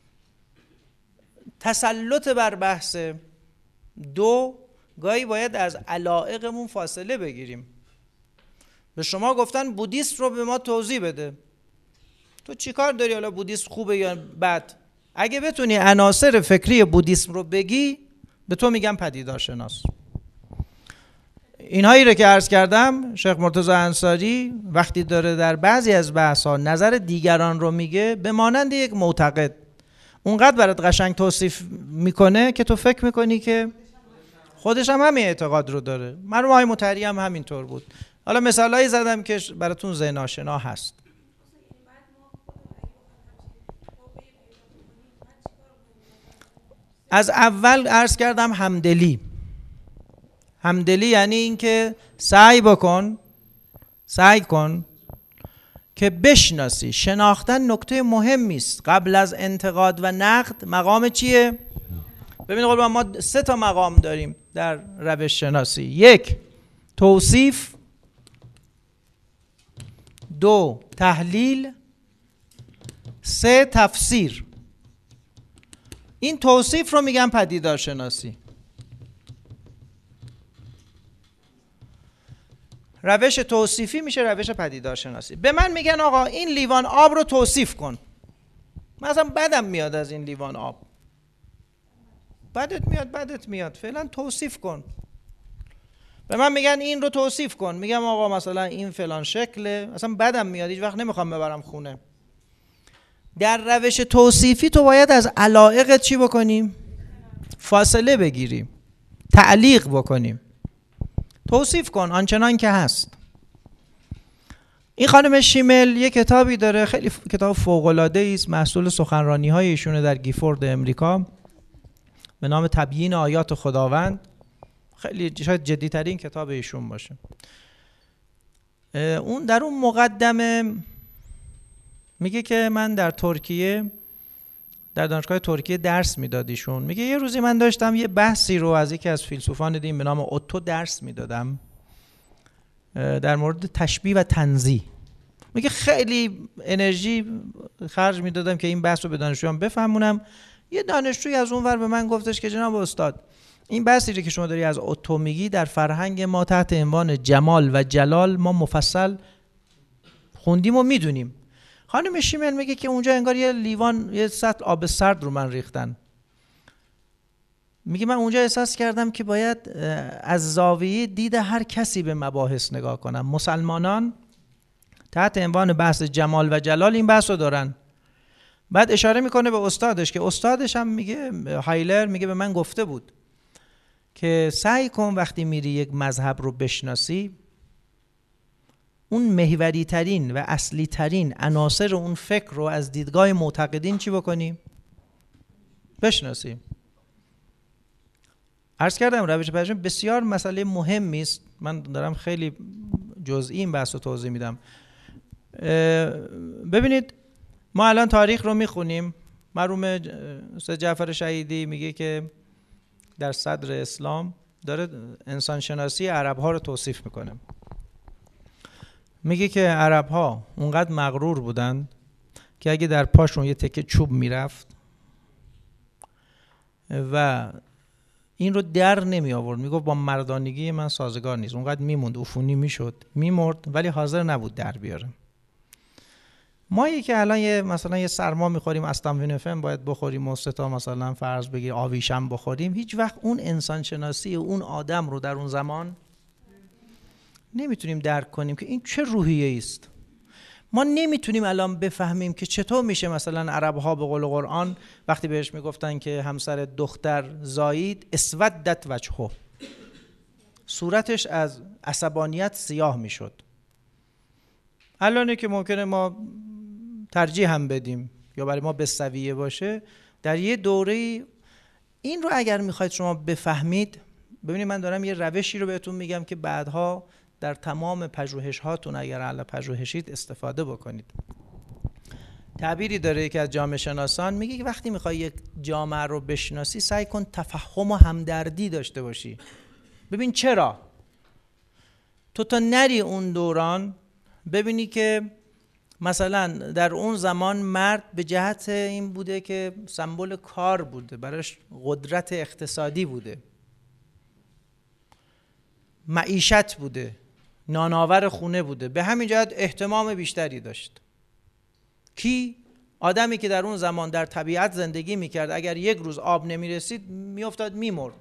تسلط بر بحث، دو گاهی باید از علایقمون فاصله بگیریم. به شما گفتن بودیست رو به ما توضیح بده، تو چی کار داری حالا بودیست خوبه یا بد؟ اگه بتونی عناصر فکری بودیسم رو بگی، به تو میگم پدیدارشناس. اینهایی رو که عرض کردم، شیخ مرتضی انصاری وقتی داره در بعضی از بحث‌ها نظر دیگران رو میگه به مانند یک معتقد، اونقدر برات قشنگ توصیف میکنه که تو فکر میکنی که خودش هم همین اعتقاد رو داره. مرحوم آقای مطهری هم همینطور بود. حالا مثالایی زدم که براتون ذهن آشنا هست. از اول عرض کردم همدلی. همدلی یعنی اینکه سعی بکن سعی کن که بشناسی. شناختن نکته مهمی است. قبل از انتقاد و نقد مقام چیه؟ ببینید قربان، ما سه تا مقام داریم در روش شناسی. یک، توصیف. دو، تحلیل. سه، تفسیر. این توصیف رو میگن پدیدارشناسی. روش توصیفی میشه روش پدیدارشناسی. به من میگن آقا این لیوان آب رو توصیف کن. مثلا بدم میاد از این لیوان آب. بدت میاد بدت میاد فعلا توصیف کن. به من میگن این رو توصیف کن، میگم آقا مثلا این فلان شکله، اصلا بدم میاد، هیچ وقت نمیخوام ببرم خونه. در روش توصیفی تو باید از علایقت چی بکنیم؟ فاصله بگیریم، تعلیق بکنیم. توصیف کن آنچنان که هست. این خانم شیمل یک کتابی داره، خیلی کتاب فوق‌العاده‌ای است، محصول سخنرانی‌های ایشونه در گیفورد امریکا، به نام تبیین آیات خداوند. خیلی شاید جدی‌ترین کتاب ایشون باشه. اون در اون مقدمه میگه که من در ترکیه در دانشگاه ترکیه درس میدادیشون. میگه یه روزی من داشتم یه بحثی رو از یکی از فیلسوفان دین به نام اوتو درس میدادم در مورد تشبیه و تنزیه. میگه خیلی انرژی خرج میدادم که این بحث رو به دانشجویان بفهمونم. یه دانشجوی از اون ور به من گفتش که جناب استاد، این بحثی که شما داری از اوتو میگی در فرهنگ ما تحت عنوان جمال و جلال ما مفصل خوندیم و میدونیم. خانم شیمل میگه که اونجا انگار یه لیوان یه سطل آب سرد رو من ریختن. میگه من اونجا احساس کردم که باید از زاویه دید هر کسی به مباحث نگاه کنم. مسلمانان تحت عنوان بحث جمال و جلال این بحث رو دارن. بعد اشاره میکنه به استادش که استادش هم میگه، هایلر میگه به من گفته بود که سعی کن وقتی میری یک مذهب رو بشناسی اون محوری ترین و اصلی ترین عناصر اون فکر رو از دیدگاه معتقدین چی بکنی؟ بشناسی. عرض کردم روش پژوهش بسیار مسئله مهمی است. من دارم خیلی جزئی این بحث رو توضیح میدم. ببینید ما الان تاریخ رو میخونیم. مرحوم استاد جعفر شهیدی میگه که در صدر اسلام داره انسان شناسی عرب ها رو توصیف میکنه. میگه که عرب ها اونقدر مغرور بودن که اگه در پاشون یه تکه چوب میرفت و این رو در نمی آورد، میگفت با مردانگی من سازگار نیست، اونقدر میموند، عفونی میشد، میمرد، ولی حاضر نبود در بیاره. ما یکی الان یه مثلا یه سرما میخوریم، استامینوفن باید بخوریم و سه تا مثلا فرض بگیر آویشم بخوریم، هیچ وقت اون انسان شناسی اون آدم رو در اون زمان نمیتونیم درک کنیم که این چه روحیه است. ما نمیتونیم الان بفهمیم که چطور میشه مثلا عرب ها به قول قرآن وقتی بهش میگفتن که همسر دختر زایید اسودت وجهه، صورتش از عصبانیت سیاه میشد. الانه که ممکنه ما ترجیح هم بدیم یا برای ما بسویه باشه، در یه دوره این رو اگر میخواید شما بفهمید، ببینید من دارم یه روشی رو بهتون میگم که بعدها در تمام پژوهش هاتون اگر اهل پژوهشید استفاده بکنید. تعبیری داره که از جامعه شناسان میگه که وقتی میخوای یک جامعه رو بشناسی سعی کن تفهم و همدردی داشته باشی. ببین چرا؟ تو تا نری اون دوران ببینی که مثلا در اون زمان مرد به جهت این بوده که سمبل کار بوده، براش قدرت اقتصادی بوده، معیشت بوده، نانآور خونه بوده، به همین جهت اهتمام بیشتری داشت. کی؟ آدمی که در اون زمان در طبیعت زندگی میکرد، اگر یک روز آب نمیرسید میافتاد میمرد.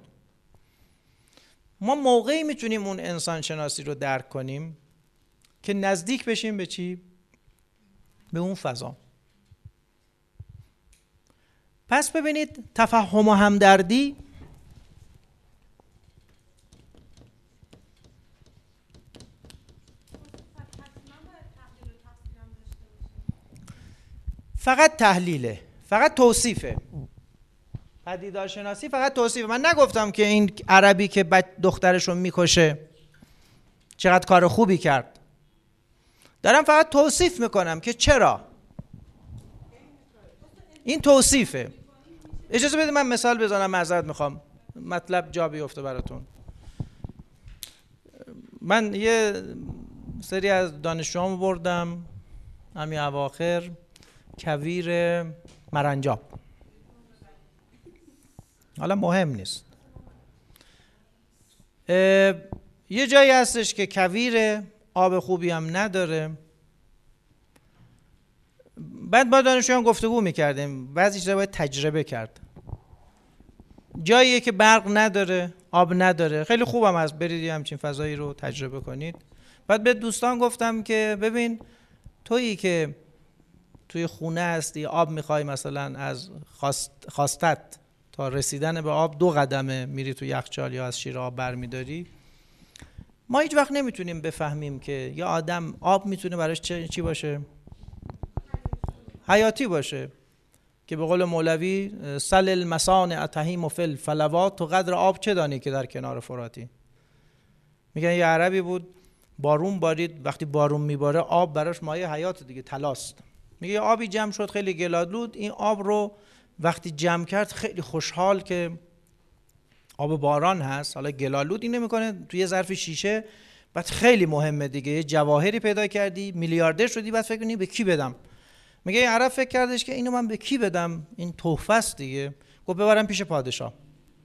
ما موقعی میتونیم اون انسان شناسی رو درک کنیم که نزدیک بشیم به چی؟ به اون فضا. پس ببینید تفهم و همدردی فقط تحلیله، فقط توصیفه. پدیدارشناسی فقط توصیفه. من نگفتم که این عربی که دخترش رو میکشه چقدر کار خوبی کرد. دارم فقط توصیف میکنم که چرا. این توصیفه. اجازه بدید من مثال بزنم، معذرت میخوام مطلب جا بیفته براتون. من یه سری از دانشجوام بردم همین اواخر کویر مرنجاب، حالا مهم نیست، یه جایی هستش که کویر آب خوبی هم نداره. بعد با دانشجویان گفتگو میکردیم، بعضی چیزا باید تجربه کرد. جاییه که برق نداره، آب نداره، خیلی خوبم هست برید همچین فضایی رو تجربه کنید. بعد به دوستان گفتم که ببین تویی که توی خونه هستی، آب میخوای مثلا از خواست خواستت تا رسیدن به آب دو قدمه میری تو یخچال یا از شیر آب برمیداری. ما هیچ وقت نمیتونیم بفهمیم که یه آدم آب میتونه براش چی باشه؟ حیاتی باشه. که به قول مولوی سل المصانع تهیم فی الفلوات، تو قدر آب چه دانی که در کنار فراتی. میگن یه عربی بود بارون بارید، وقتی بارون میباره آب براش مایه حیات دیگه، طلاست. میگه آبی جمع شد خیلی گلالود، این آب رو وقتی جمع کرد خیلی خوشحال که آب باران هست. حالا گلالود اینو میکنه توی یه ظرف شیشه، بعد خیلی مهمه دیگه، یه جواهری پیدا کردی، میلیاردر شدی، بعد فکر کنی به کی بدم. میگه این عرب فکر کردش که اینو من به کی بدم، این تحفه است دیگه. گفت ببرم پیش پادشاه.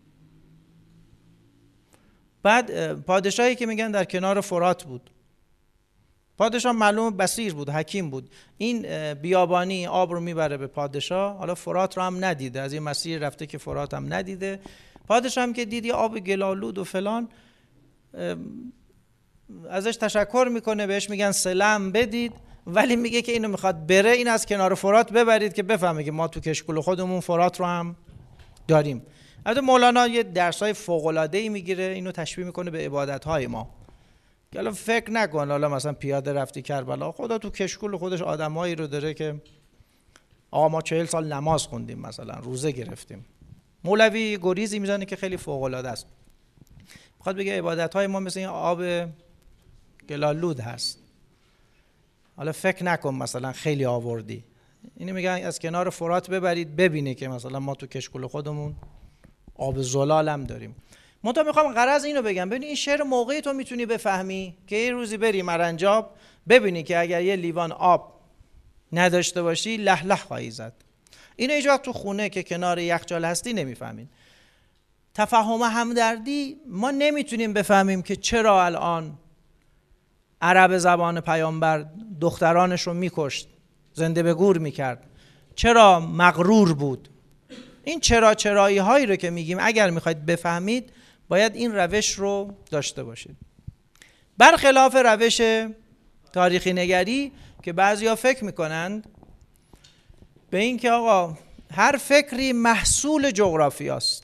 بعد پادشاهی که میگن در کنار فرات بود، پادشاه معلوم بصیر بود، حکیم بود. این بیابانی آب رو میبره به پادشاه، حالا فرات رو هم ندیده، از این مسیر رفته که فرات هم ندیده. پادشاه هم که دیدی آب گلالود و فلان، ازش تشکر میکنه، بهش میگن سلام بدید، ولی میگه که اینو میخواد بره، این از کنار فرات ببرید که بفهمه که ما تو کشکول خودمون فرات رو هم داریم. البته مولانا یه درسای فوق‌العاده‌ای میگیره، اینو تشبیه میکنه به عبادت‌های ما. که حالا فکر نکن حالا مثلا پیاده رفتی کربلا، خدا تو کشکول خودش آدمایی رو داره که آقا ما چهل سال نماز خوندیم، مثلا روزه گرفتیم. مولوی گریزی میزنه که خیلی فوق‌العاده است. میخواد بگه عبادت‌های ما مثل این آب گلالود هست. حالا فکر نکن مثلا خیلی آوردی. اینو میگن از کنار فرات ببرید ببینه که مثلا ما تو کشکول خودمون آب زلال هم داریم. منتها میخوام غرض اینو بگم، ببین این شعر موقعی تو میتونی بفهمی که یه روزی بری مرنجاب ببینی که اگر یه لیوان آب نداشته باشی لح لح خواهی زد. اینو هیچ وقت تو خونه که کنار یخچال هستی نمیفهمین. تفاهم همدردی ما نمیتونیم بفهمیم که چرا الان عرب زبان پیامبر دخترانش رو میکشت، زنده به گور میکرد، چرا مغرور بود. این چرا چرایی هایی رو که میگیم اگر میخواید بفهمید باید این روش رو داشته باشید، برخلاف روش تاریخی نگری که بعضیا فکر میکنند به این که آقا هر فکری محصول جغرافی است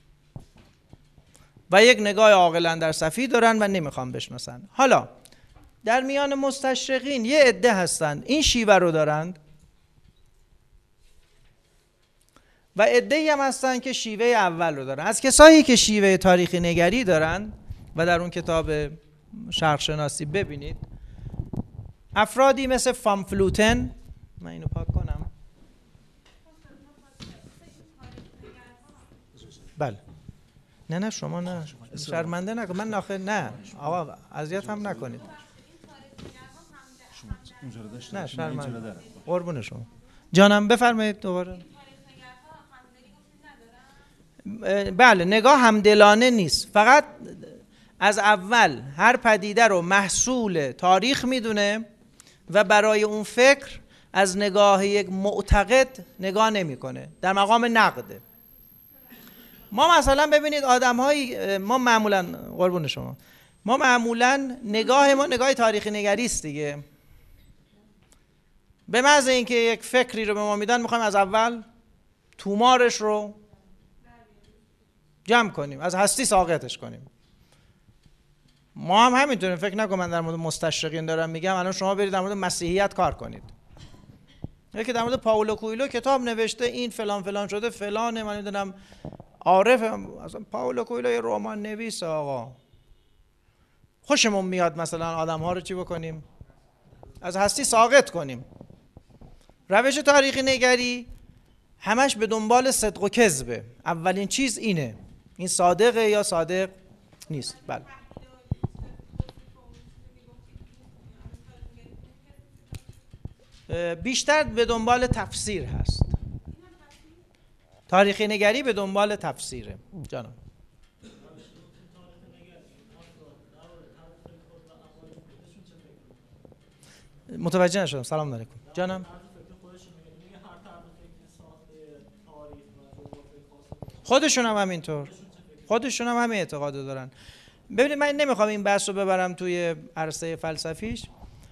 و یک نگاه عاقل در صفی دارن و نمیخوان بشناسن. حالا در میان مستشرقین یه عده هستند این شیوه رو دارند و عده‌ای هم هستن که شیوه اول رو دارن. از کسایی که شیوه تاریخی نگری دارن و در اون کتاب شرق شناسی ببینید افرادی مثل فانفلوتن، من اینو پاک کنم، بله نه نه شما نه شرمنده نکن، من ناخه نه آقا اذیت هم نکنید، نه شرمنده، قربون شما جانم بفرمایید دوباره. بله نگاه همدلانه نیست، فقط از اول هر پدیده رو محصول تاریخ میدونه و برای اون فکر از نگاه یک معتقد نگاه نمیکنه، در مقام نقده. ما مثلا ببینید آدم‌های ما معمولا قربون شما ما معمولا نگاه ما نگاه تاریخی نگری است دیگه. به محض اینکه یک فکری رو به ما میدن میخوایم از اول تومارش رو جمع کنیم، از هستی ساقطش کنیم. ما هم همینطوریم. فکر نکن من در مورد مستشرقین دارم میگم، الان شما برید در مورد مسیحیت کار کنید، یکی در مورد پائولو کوئلو کتاب نوشته این فلان فلان شده فلانه، من میدونم عارف، اصلا پائولو کوئلو یه رمان نویس آقا. خوشمون میاد مثلا آدم ها رو چی بکنیم؟ از هستی ساقط کنیم. روش تاریخی نگری همش به دنبال صدق و کذبه. اولین چیز اینه، این صادقه یا صادق نیست. بله بیشتر به دنبال تفسیر هست. تاریخی نگری به دنبال تفسیره. جانم متوجه نشدم. سلام علیکم. جانم خودشون هم همینطور، خودشون هم همین اعتقاد دارن. ببینید من نمیخوام این بحث رو ببرم توی عرصه فلسفیش.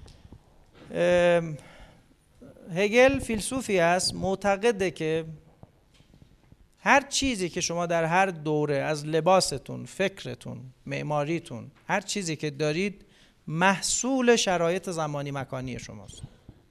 هگل فیلسوفی است، معتقده که هر چیزی که شما در هر دوره از لباستون، فکرتون، معماریتون، هر چیزی که دارید محصول شرایط زمانی مکانی شماست.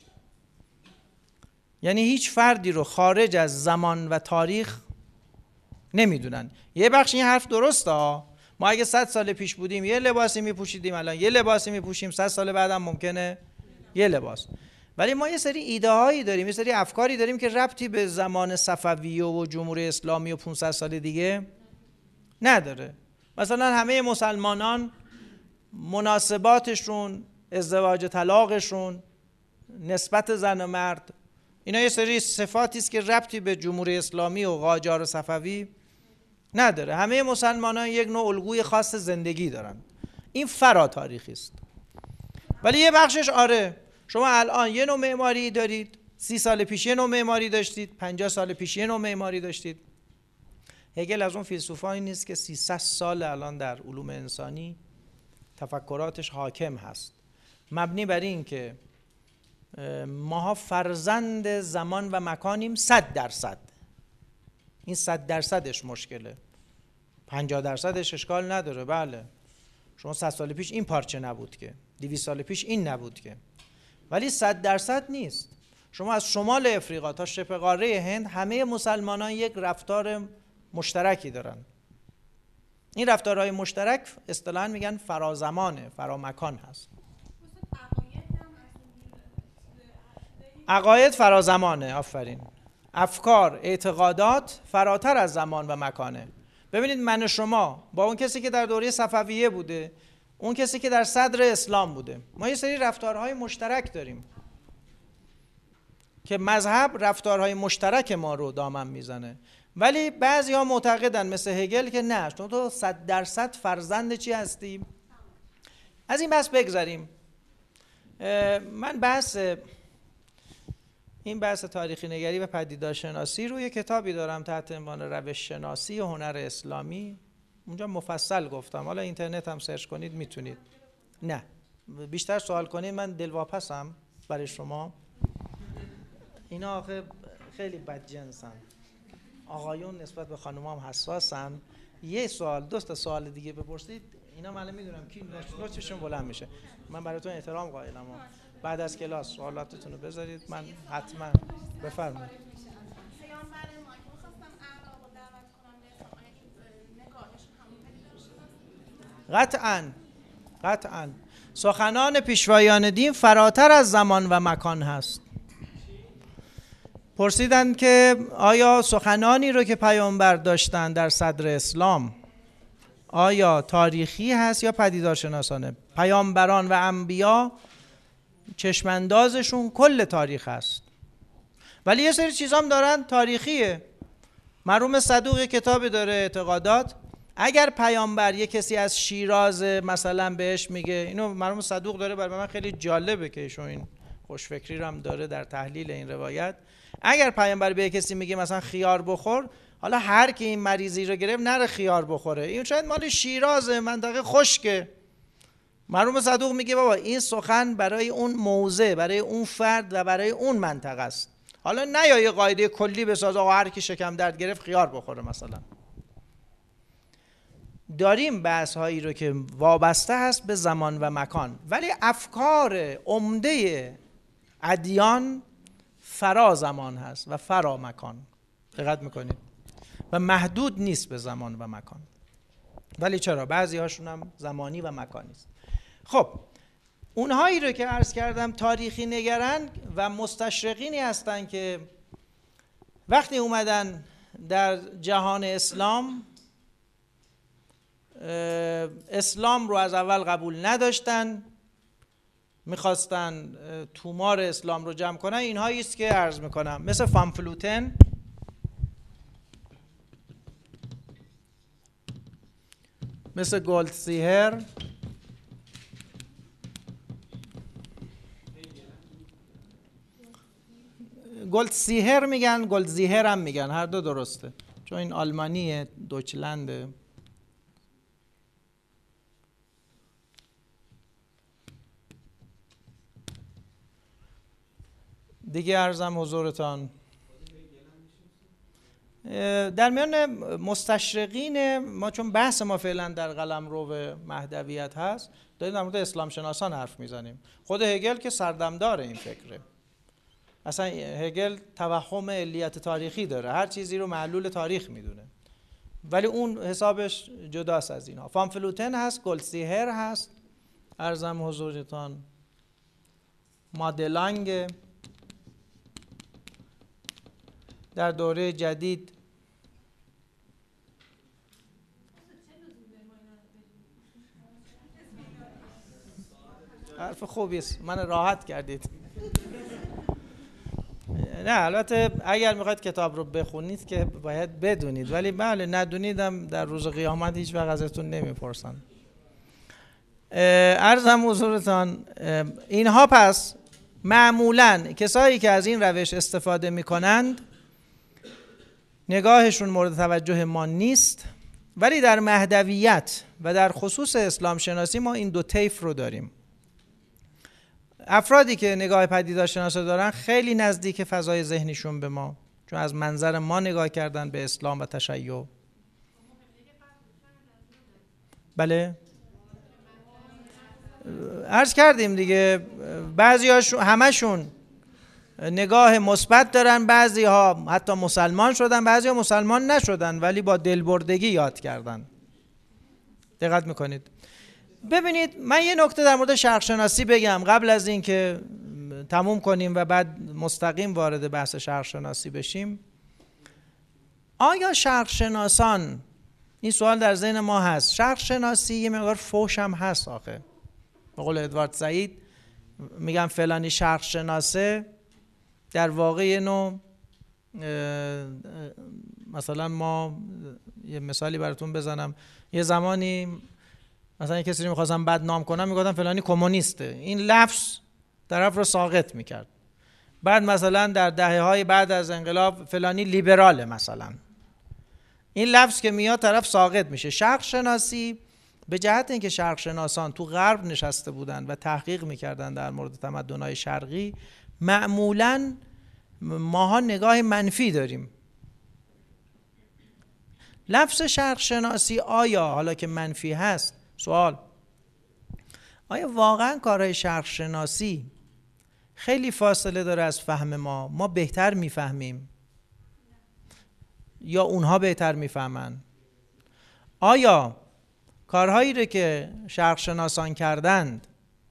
یعنی هیچ فردی رو خارج از زمان و تاریخ نمیدونن. یه بخش این حرف درسته ها، ما اگه صد سال پیش بودیم یه لباسی میپوشیدیم، الان یه لباسی میپوشیم، صد سال بعدم ممکنه یه لباس. ولی ما یه سری ایده هایی داریم، یه سری افکاری داریم که ربطی به زمان صفویه و جمهوری اسلامی و پانصد سال دیگه نداره. مثلا همه مسلمانان مناسباتشون، ازدواج طلاقشون، نسبت زن و مرد، اینا یه سری صفاتی است که ربطی به جمهوری اسلامی و قاجار و صفوی نداره. همه مسلمانان یک نوع الگوی خاص زندگی دارن. این فرا تاریخی است. ولی یه بخشش آره، شما الان یه نوع معماری دارید، سی سال پیش یه نوع معماری داشتید، پنجاه سال پیش یه نوع معماری داشتید. هگل از اون فیلسوفانی نیست که سیصد سال الان در علوم انسانی تفکراتش حاکم هست، مبنی بر این که ماها فرزند زمان و مکانیم صد درصد. این صد درصدش مشکله، پنجاه درصدش اشکال نداره. بله شما صد سال پیش این پارچه نبود که، دویست سال پیش این نبود که، ولی صد درصد نیست. شما از شمال افریقا تا شبه قاره هند همه مسلمانان یک رفتار مشترکی دارن. این رفتارهای مشترک اصطلاحاً میگن فرازمانه، فرامکان هست. عقاید فرازمانه، آفرین. افکار، اعتقادات فراتر از زمان و مکانه. ببینید من و شما با اون کسی که در دوره صفویه بوده، اون کسی که در صدر اسلام بوده، ما یه سری رفتارهای مشترک داریم که مذهب رفتارهای مشترک ما رو دامن میزنه. ولی بعضی ها معتقدن مثل هگل که نه، تو تو صد درصد فرزند چی هستی؟ از این بحث بگذاریم. من بحث این بحث تاریخی نگری و پدیدارشناسی روی کتابی دارم تحت عنوان روش شناسی و هنر اسلامی. اونجا مفصل گفتم، حالا اینترنت هم سرچ کنید میتونید. نه بیشتر سوال کنید، من دلواپسم برای شما. اینا آخه خیلی بدجنسن، آقایون نسبت به خانوما هم حساسن. یه سوال دو تا سوال دیگه بپرسید اینا من میدونم کی نوچشون بلند میشه. من براتون احترام قائلم. بعد از کلاس سوالاتتون رو بذارید، من حتما بفرمایید. قطعاً قطعاً سخنان پیشوایان دین فراتر از زمان و مکان هست. پرسیدن که آیا سخنانی رو که پیامبر داشتن در صدر اسلام آیا تاریخی هست یا پدیدارشناسانه؟ پیامبران و انبیا چشماندازشون کل تاریخ هست، ولی یه سری چیزام دارن تاریخیه. مرحوم صدوق کتابی داره اعتقادات. اگر پیامبر یه کسی از شیراز مثلا بهش میگه، اینو مرحوم صدوق داره، برای من خیلی جالبه که ایشون این خوشفکری رو هم داره در تحلیل این روایت. اگر پیامبر به کسی میگه مثلا خیار بخور، حالا هر کی این مریضی رو گرفت نره خیار بخوره، این شاید مال شیراز، منطقه خشکه. مرحوم صدوق میگه بابا این سخن برای اون موضع، برای اون فرد و برای اون منطقه است. حالا نیا یه قاعده کلی بساز آقا هر کی شکم درد گرفت خیار بخوره مثلا. داریم بحث هایی رو که وابسته هست به زمان و مکان، ولی افکار عمده ادیان فرا زمان هست و فرا مکان. دقت میکنید؟ و محدود نیست به زمان و مکان. ولی چرا؟ بعضی هاشون هم زمانی و مکانی است. خب اونهایی رو که عرض کردم تاریخی نگرن و مستشرقینی هستن که وقتی اومدن در جهان اسلام اسلام رو از اول قبول نداشتن، میخواستن تومار اسلام رو جمع کنن. اینهایی است که عرض میکنم، مثل فانفلوتن، مثل گلدسیهر، گلدسیهر میگن، گلدزیهر هم میگن، هر دو درسته چون این آلمانیه، دویچلنده. دیگه عرضم حضورتان در میان مستشرقین ما، چون بحث ما فعلا در قلمرو مهدویت هست، داریم در مورد اسلام شناسان حرف میزنیم. خود هگل که سردمدار این فکره. اصلا هگل توهم علیت تاریخی داره، هر چیزی رو معلول تاریخ میدونه. ولی اون حسابش جداست از اینا. فانفلوتن هست، گلدسیهر هست، ارزم حضورتان مادلانگ در دوره جدید. حرف خوبی است، من راحت کردید. نه البته اگر میخواید کتاب رو بخونید که باید بدونید، ولی بله ندونیدم در روز قیامت هیچ وقت ازتون نمیپرسن. عرضم حضورتان اینها پس معمولاً کسایی که از این روش استفاده میکنند نگاهشون مورد توجه ما نیست، ولی در مهدویت و در خصوص اسلام شناسی ما این دو طیف رو داریم. افرادی که نگاه پدیدارشناسی دارن خیلی نزدیک فضای ذهنیشون به ما، چون از منظر ما نگاه کردن به اسلام و تشیع. بله عرض کردیم دیگه، بعضی هاشون همشون نگاه مثبت دارن، بعضی ها حتی مسلمان شدن، بعضی ها مسلمان نشدن ولی با دلبردگی یاد کردن. دقت میکنید؟ ببینید من یه نکته در مورد شرق شناسی بگم قبل از این که تموم کنیم و بعد مستقیم وارد بحث شرق شناسی بشیم. آیا شرق شناسان، این سوال در ذهن ما هست، شرق شناسی یه مقدار فوش هم هست آخه. به قول ادوارد سعید میگم فلانی شرق شناسه، در واقع یه نوع مثلا ما یه مثالی براتون بزنم، یه زمانی مثلا کسی رو میخواستم بدنام کنم میگفتم فلانی کمونیسته، این لفظ طرف رو ساقط میکرد. بعد مثلا در دهه های بعد از انقلاب فلانی لیبراله مثلا، این لفظ که میاد طرف ساقط میشه. شرق شناسی به جهت اینکه شرق شناسان تو غرب نشسته بودن و تحقیق میکردن در مورد تمدن‌های شرقی، معمولاً ماها نگاه منفی داریم. لفظ شرق شناسی آیا حالا که منفی هست، سوال آیا واقعا کارهای شرق شناسی خیلی فاصله داره از فهم ما؟ ما بهتر میفهمیم یا اونها بهتر میفهمن؟ آیا کارهایی رو که شرق شناسان کردند،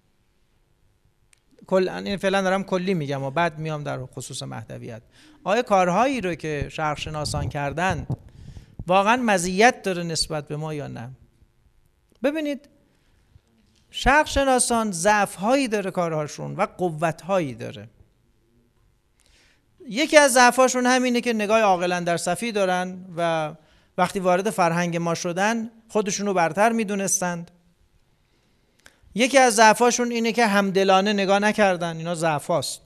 کل این فعلا دارم کلی میگم و بعد میام در خصوص مهدویت، آیا کارهایی رو که شرق شناسان کردند واقعا مزیت داره نسبت به ما یا نه؟ ببینید شرق شناسان ضعف‌هایی داره کارهاشون و قوت‌هایی داره. یکی از ضعف‌هاشون همینه که نگاه عاقلانه در صفی دارن و وقتی وارد فرهنگ ما شدن خودشونو برتر میدونستند. یکی از ضعف‌هاشون اینه که همدلانه نگاه نکردن، اینا ضعف‌هاست.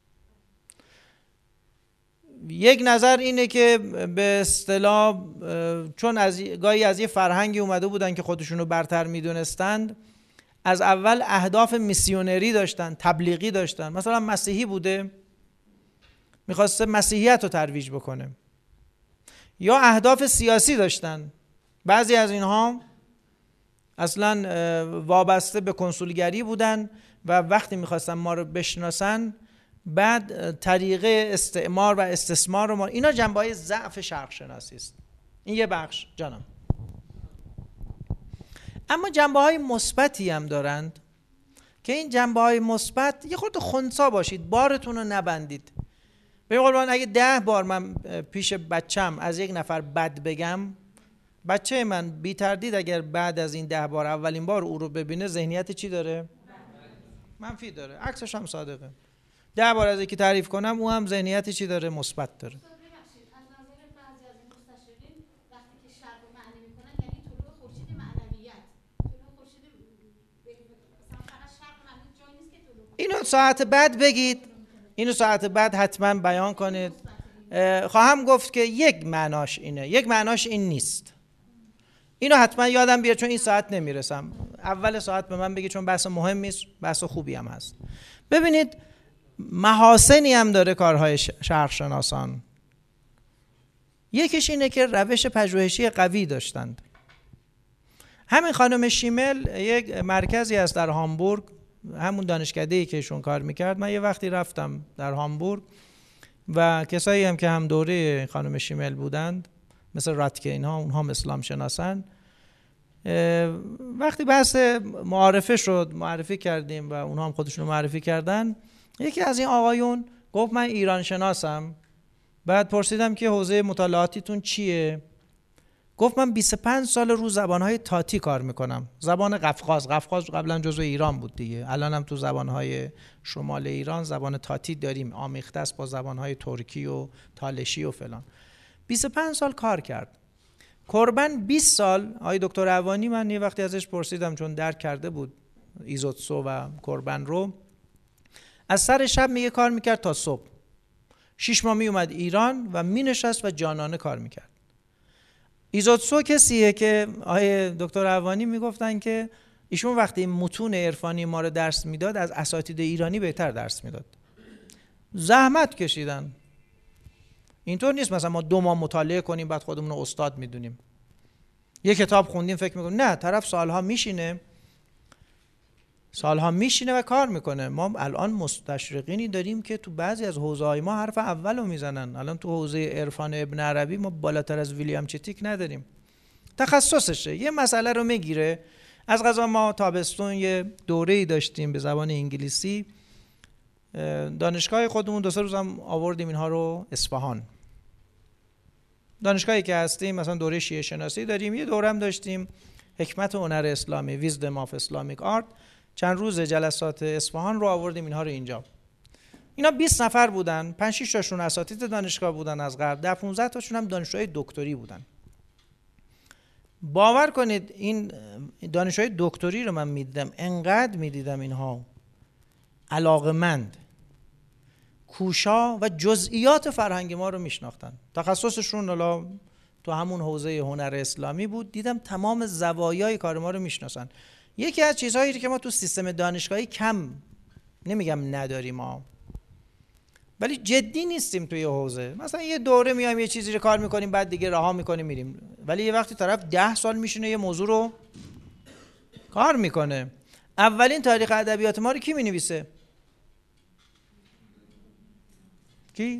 یک نظر اینه که به اصطلاح چون از گاهی از یه فرهنگی اومده بودن که خودشونو برتر میدونستند، از اول اهداف میسیونری داشتن، تبلیغی داشتن. مثلا مسیحی بوده میخواسته مسیحیت رو ترویج بکنه، یا اهداف سیاسی داشتن. بعضی از اینها اصلا وابسته به کنسولگری بودن و وقتی میخواستن ما رو بشناسن بعد طریقه استعمار و استثمار رو ما، اینا جنبه‌های ضعف شرق شناسی است. این یه بخش جانم. اما جنبه‌های مثبتی هم دارند که این جنبه‌های مثبت یه خورده خنثی باشید، بارتون رو نبندید. به قول من اگه ده بار من پیش بچم از یک نفر بد بگم، بچه من بی تردید اگر بعد از این ده بار اولین بار او رو ببینه ذهنیت چی داره؟ منفی داره. عکسش هم صادقه. ده بار از یکی تعریف کنم او هم ذهنیت چی داره؟ مثبت داره. اینو ساعت بعد بگید، اینو ساعت بعد حتما بیان کنید. خواهم گفت که یک معناش اینه، یک معناش این نیست. اینو حتما یادم بیار چون این ساعت نمیرسم. اول ساعت به من بگید چون بحث مهمی است، بحث خوبی هم هست. ببینید محاسنی هم داره کارهای شرق شناسان. یکیش اینه که روش پژوهشی قوی داشتند. همین خانم شیمل یک مرکزی هست در هامبورگ، همون دانشکده‌ای که ایشون کار میکرد. من یه وقتی رفتم در هامبورگ و کسایی هم که هم دوره خانم شیمل بودند مثل راتکه اینها، اونها هم اسلام شناسن. وقتی بحث معارفه شد، معرفی کردیم و اونها هم خودشون رو معرفی کردن، یکی از این آقایون گفت من ایران شناسم. بعد پرسیدم که حوزه مطالعاتیتون چیه؟ گفت من بیست و پنج سال رو زبانهای تاتی کار میکنم. زبان قفقاز، قفقاز قبلا جزو ایران بود دیگه، الان هم تو زبانهای شمال ایران زبان تاتی داریم، آمیخته است با زبانهای ترکی و تالشی و فلان. بیست و پنج سال کار کرد. کربن بیست سال، آقای دکتر عوانی من یه وقتی ازش پرسیدم چون درک کرده بود ایزوتسو و کربن رو، از سر شب میگه کار میکرد تا صبح. شش ماه می اومد ایران و می نشست و جانانه کار میکرد. ایزوتسو کسیه که آقای دکتر عوانی میگفتن که ایشون وقتی متون عرفانی ما رو درس میداد از اساتید ایرانی بهتر درس میداد. زحمت کشیدن. اینطور نیست مثلا ما دو ماه مطالعه کنیم بعد خودمون رو استاد میدونیم. یه کتاب خوندیم فکر میکنیم، نه، طرف سالها میشینه سالها میشینه و کار میکنه. ما الان مستشرقینی داریم که تو بعضی از حوزه‌های ما حرف اولو میزنن. الان تو حوزه عرفان ابن عربی ما بالاتر از ویلیام چتیک نداریم. تخصصشه، یه مسئله رو میگیره. از قضا ما تابستون یه دوره‌ای داشتیم به زبان انگلیسی، دانشگاه خودمون دو سه روزم آوردیم اینها رو اصفهان. دانشگاهی که هستیم مثلا دوره شیعه شناسی داریم، یه دوره هم داشتیم حکمت هنر اسلامی، Wisdom of Islamic Art. چند روز جلسات اصفهان رو آوردیم اینها رو اینجا. اینا بیست نفر بودن، پنج شش تاشون اساتید دانشگاه بودن از غرب، ده پانزده تاشون هم دانشجوی دکتری بودن. باور کنید این دانشجوی دکتری رو من میدیدم، انقدر میدیدم اینها علاقمند، کوشا و جزئیات فرهنگ ما رو میشناختن. تخصصشون حالا تو همون حوزه هنر اسلامی بود، دیدم تمام زوایای کار ما رو میشناسن. یکی از چیزهایی که ما تو سیستم دانشگاهی کم، نمیگم نداریم ما، ولی جدی نیستیم توی حوزه. مثلا یه دوره میایم یه چیزی رو کار میکنیم بعد دیگه رها میکنیم میریم، ولی یه وقتی طرف ده سال میشینه یه موضوع رو کار میکنه. اولین تاریخ ادبیات ما رو کی مینویسه؟ کی؟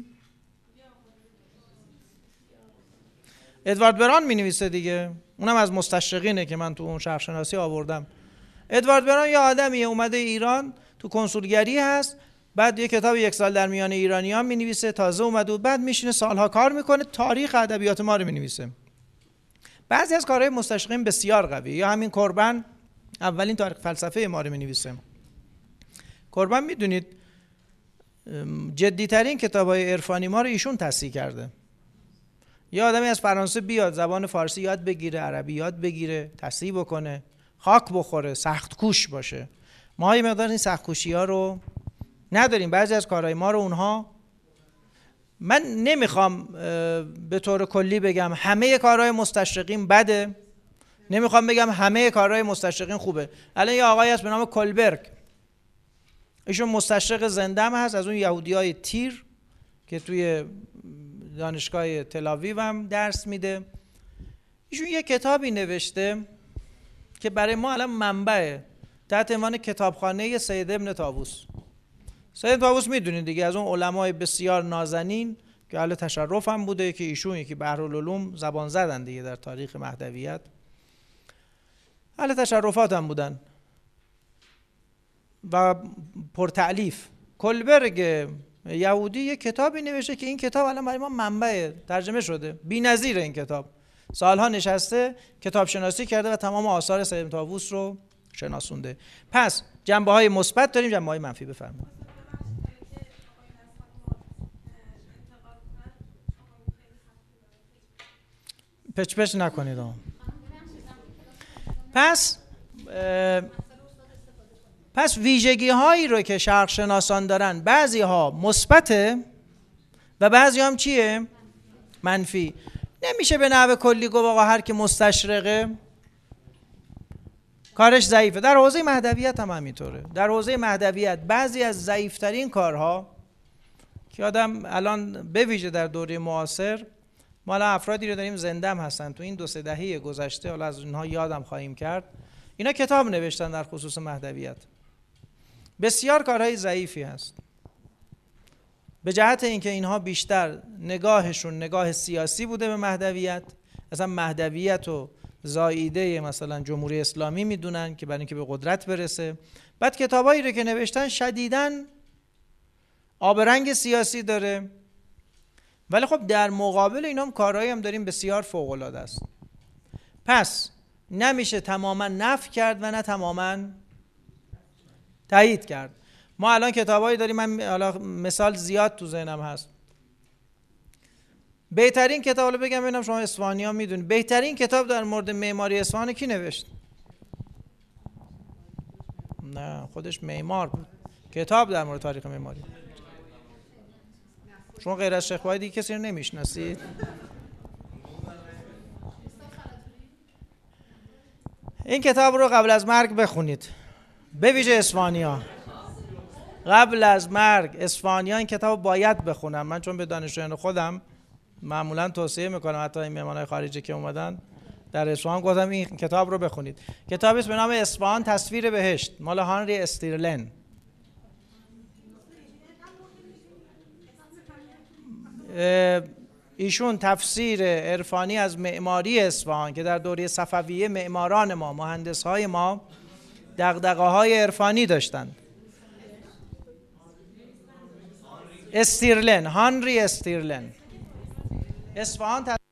ادوارد بران مینویسه دیگه. اونم از مستشرقینه که من تو اون شرح شناسی آوردم. ادوارد بران یه آدمیه اومده ایران، تو کنسولگری هست، بعد یه کتاب یک سال در میان ایرانیان مینویسه، تازه اومده و بعد میشینه سالها کار میکنه، تاریخ ادبیات ما رو مینویسه. بعضی از کارهای مستشرقین بسیار قوی، یا همین کربن اولین تاریخ فلسفه ما رو مینویسه. کربن میدونید جدی‌ترین کتاب‌های عرفانی ما رو ایشون تصحیح کرده. یه آدمی از فرانسه بیاد زبان فارسی یاد بگیره، عربی یاد بگیره، تصحیح بکنه، خاک بخوره، سخت کوش باشه. ما یه مقدار این سخت کوشی‌ها رو نداریم. بعضی از کارهای ما رو اونها، من نمیخوام به طور کلی بگم همه کارهای مستشرقین بده، نمیخوام بگم همه کارهای مستشرقین خوبه. الان یه آقایی هست به نام کولبرگ، ایشون مستشرق زنده هم هست، از اون یهودیای تیر که توی دانشگاه تل‌آویو هم درس میده. ایشون یه کتابی نوشته که برای ما الان منبعه، تحت عنوان کتابخانه سید ابن طاووس. سید طاووس میدونید دیگه، از اون علمای بسیار نازنین که اهل تشرف هم بوده، که ایشون یکی بحرالعلوم زبان زدن دیگه در تاریخ مهدویت، اهل تشرفات هم بودن و پرتألیف. کولبرگ یهودی یک کتابی نوشته که این کتاب الان برای ما منبع، ترجمه شده، بی‌نظیر. این کتاب سالها نشسته کتاب شناسی کرده و تمام آثار سید طاووس رو شناسونده. پس جنبه‌های مثبت داریم، جنبه‌های منفی. بفرمایید. پچ پچ نکنید. پس پس ویژگی هایی رو که شرق شناسان دارن، بعضی ها مثبته و بعضی هم چیه؟ منفی. نمیشه به نحو کلی گفت آقا هر که مستشرقه کارش ضعیفه. در حوزه مهدویت هم همینطوره. در حوزه مهدویت بعضی از ضعیفترین کارها که آدم الان به ویژه در دوره معاصر، ما الان افرادی رو داریم زنده هم هستن تو این دو سه دهه گذشته، حالا از اونها یادم خواهیم کرد، اینا کتاب نوشتن در خصوص مهدویت. بسیار کارهای ضعیفی هست به جهت اینکه اینها بیشتر نگاهشون نگاه سیاسی بوده به مهدویت، اصلا مهدویت و زاییده مثلا جمهوری اسلامی میدونن که برای اینکه به قدرت برسه. بعد کتابایی رو که نوشتن شدیداً آب رنگ سیاسی داره، ولی خب در مقابل اینا هم کارهایی هم داریم بسیار فوق العاده است. پس نمیشه تماما نفی کرد و نه تماما تایید کرد. ما الان کتابایی داریم، من الان مثال زیاد تو ذهنم هست. بهترین کتاب رو بگم ببینم شما اصفهانی‌ها میدونید، بهترین کتاب در مورد معماری اصفهان کی نوشت؟ نه خودش معمار بود. کتاب در مورد تاریخ معماری. شما غیر از شیخ وحیدی کسی رو نمیشناسید؟ این کتاب رو قبل از مرگ بخونید، به ویژه اصفهانی‌ها. قبل از مرگ اصفهانی‌ها این کتاب باید بخونن. من چون به دانشجویان خودم معمولا توصیه میکنم، حتی این مهمانای خارجی که اومدن در اصفهان گفتم این کتاب رو بخونید. کتابی است به نام اصفهان تصویر بهشت، مال هانری استیرلن. ایشون تفسیر عرفانی از معماری اصفهان که در دوره صفویه معماران ما، مهندس‌های ما دغدغه‌های عرفانی داشتند. استیرلن، هانری استیرلن. اصفهان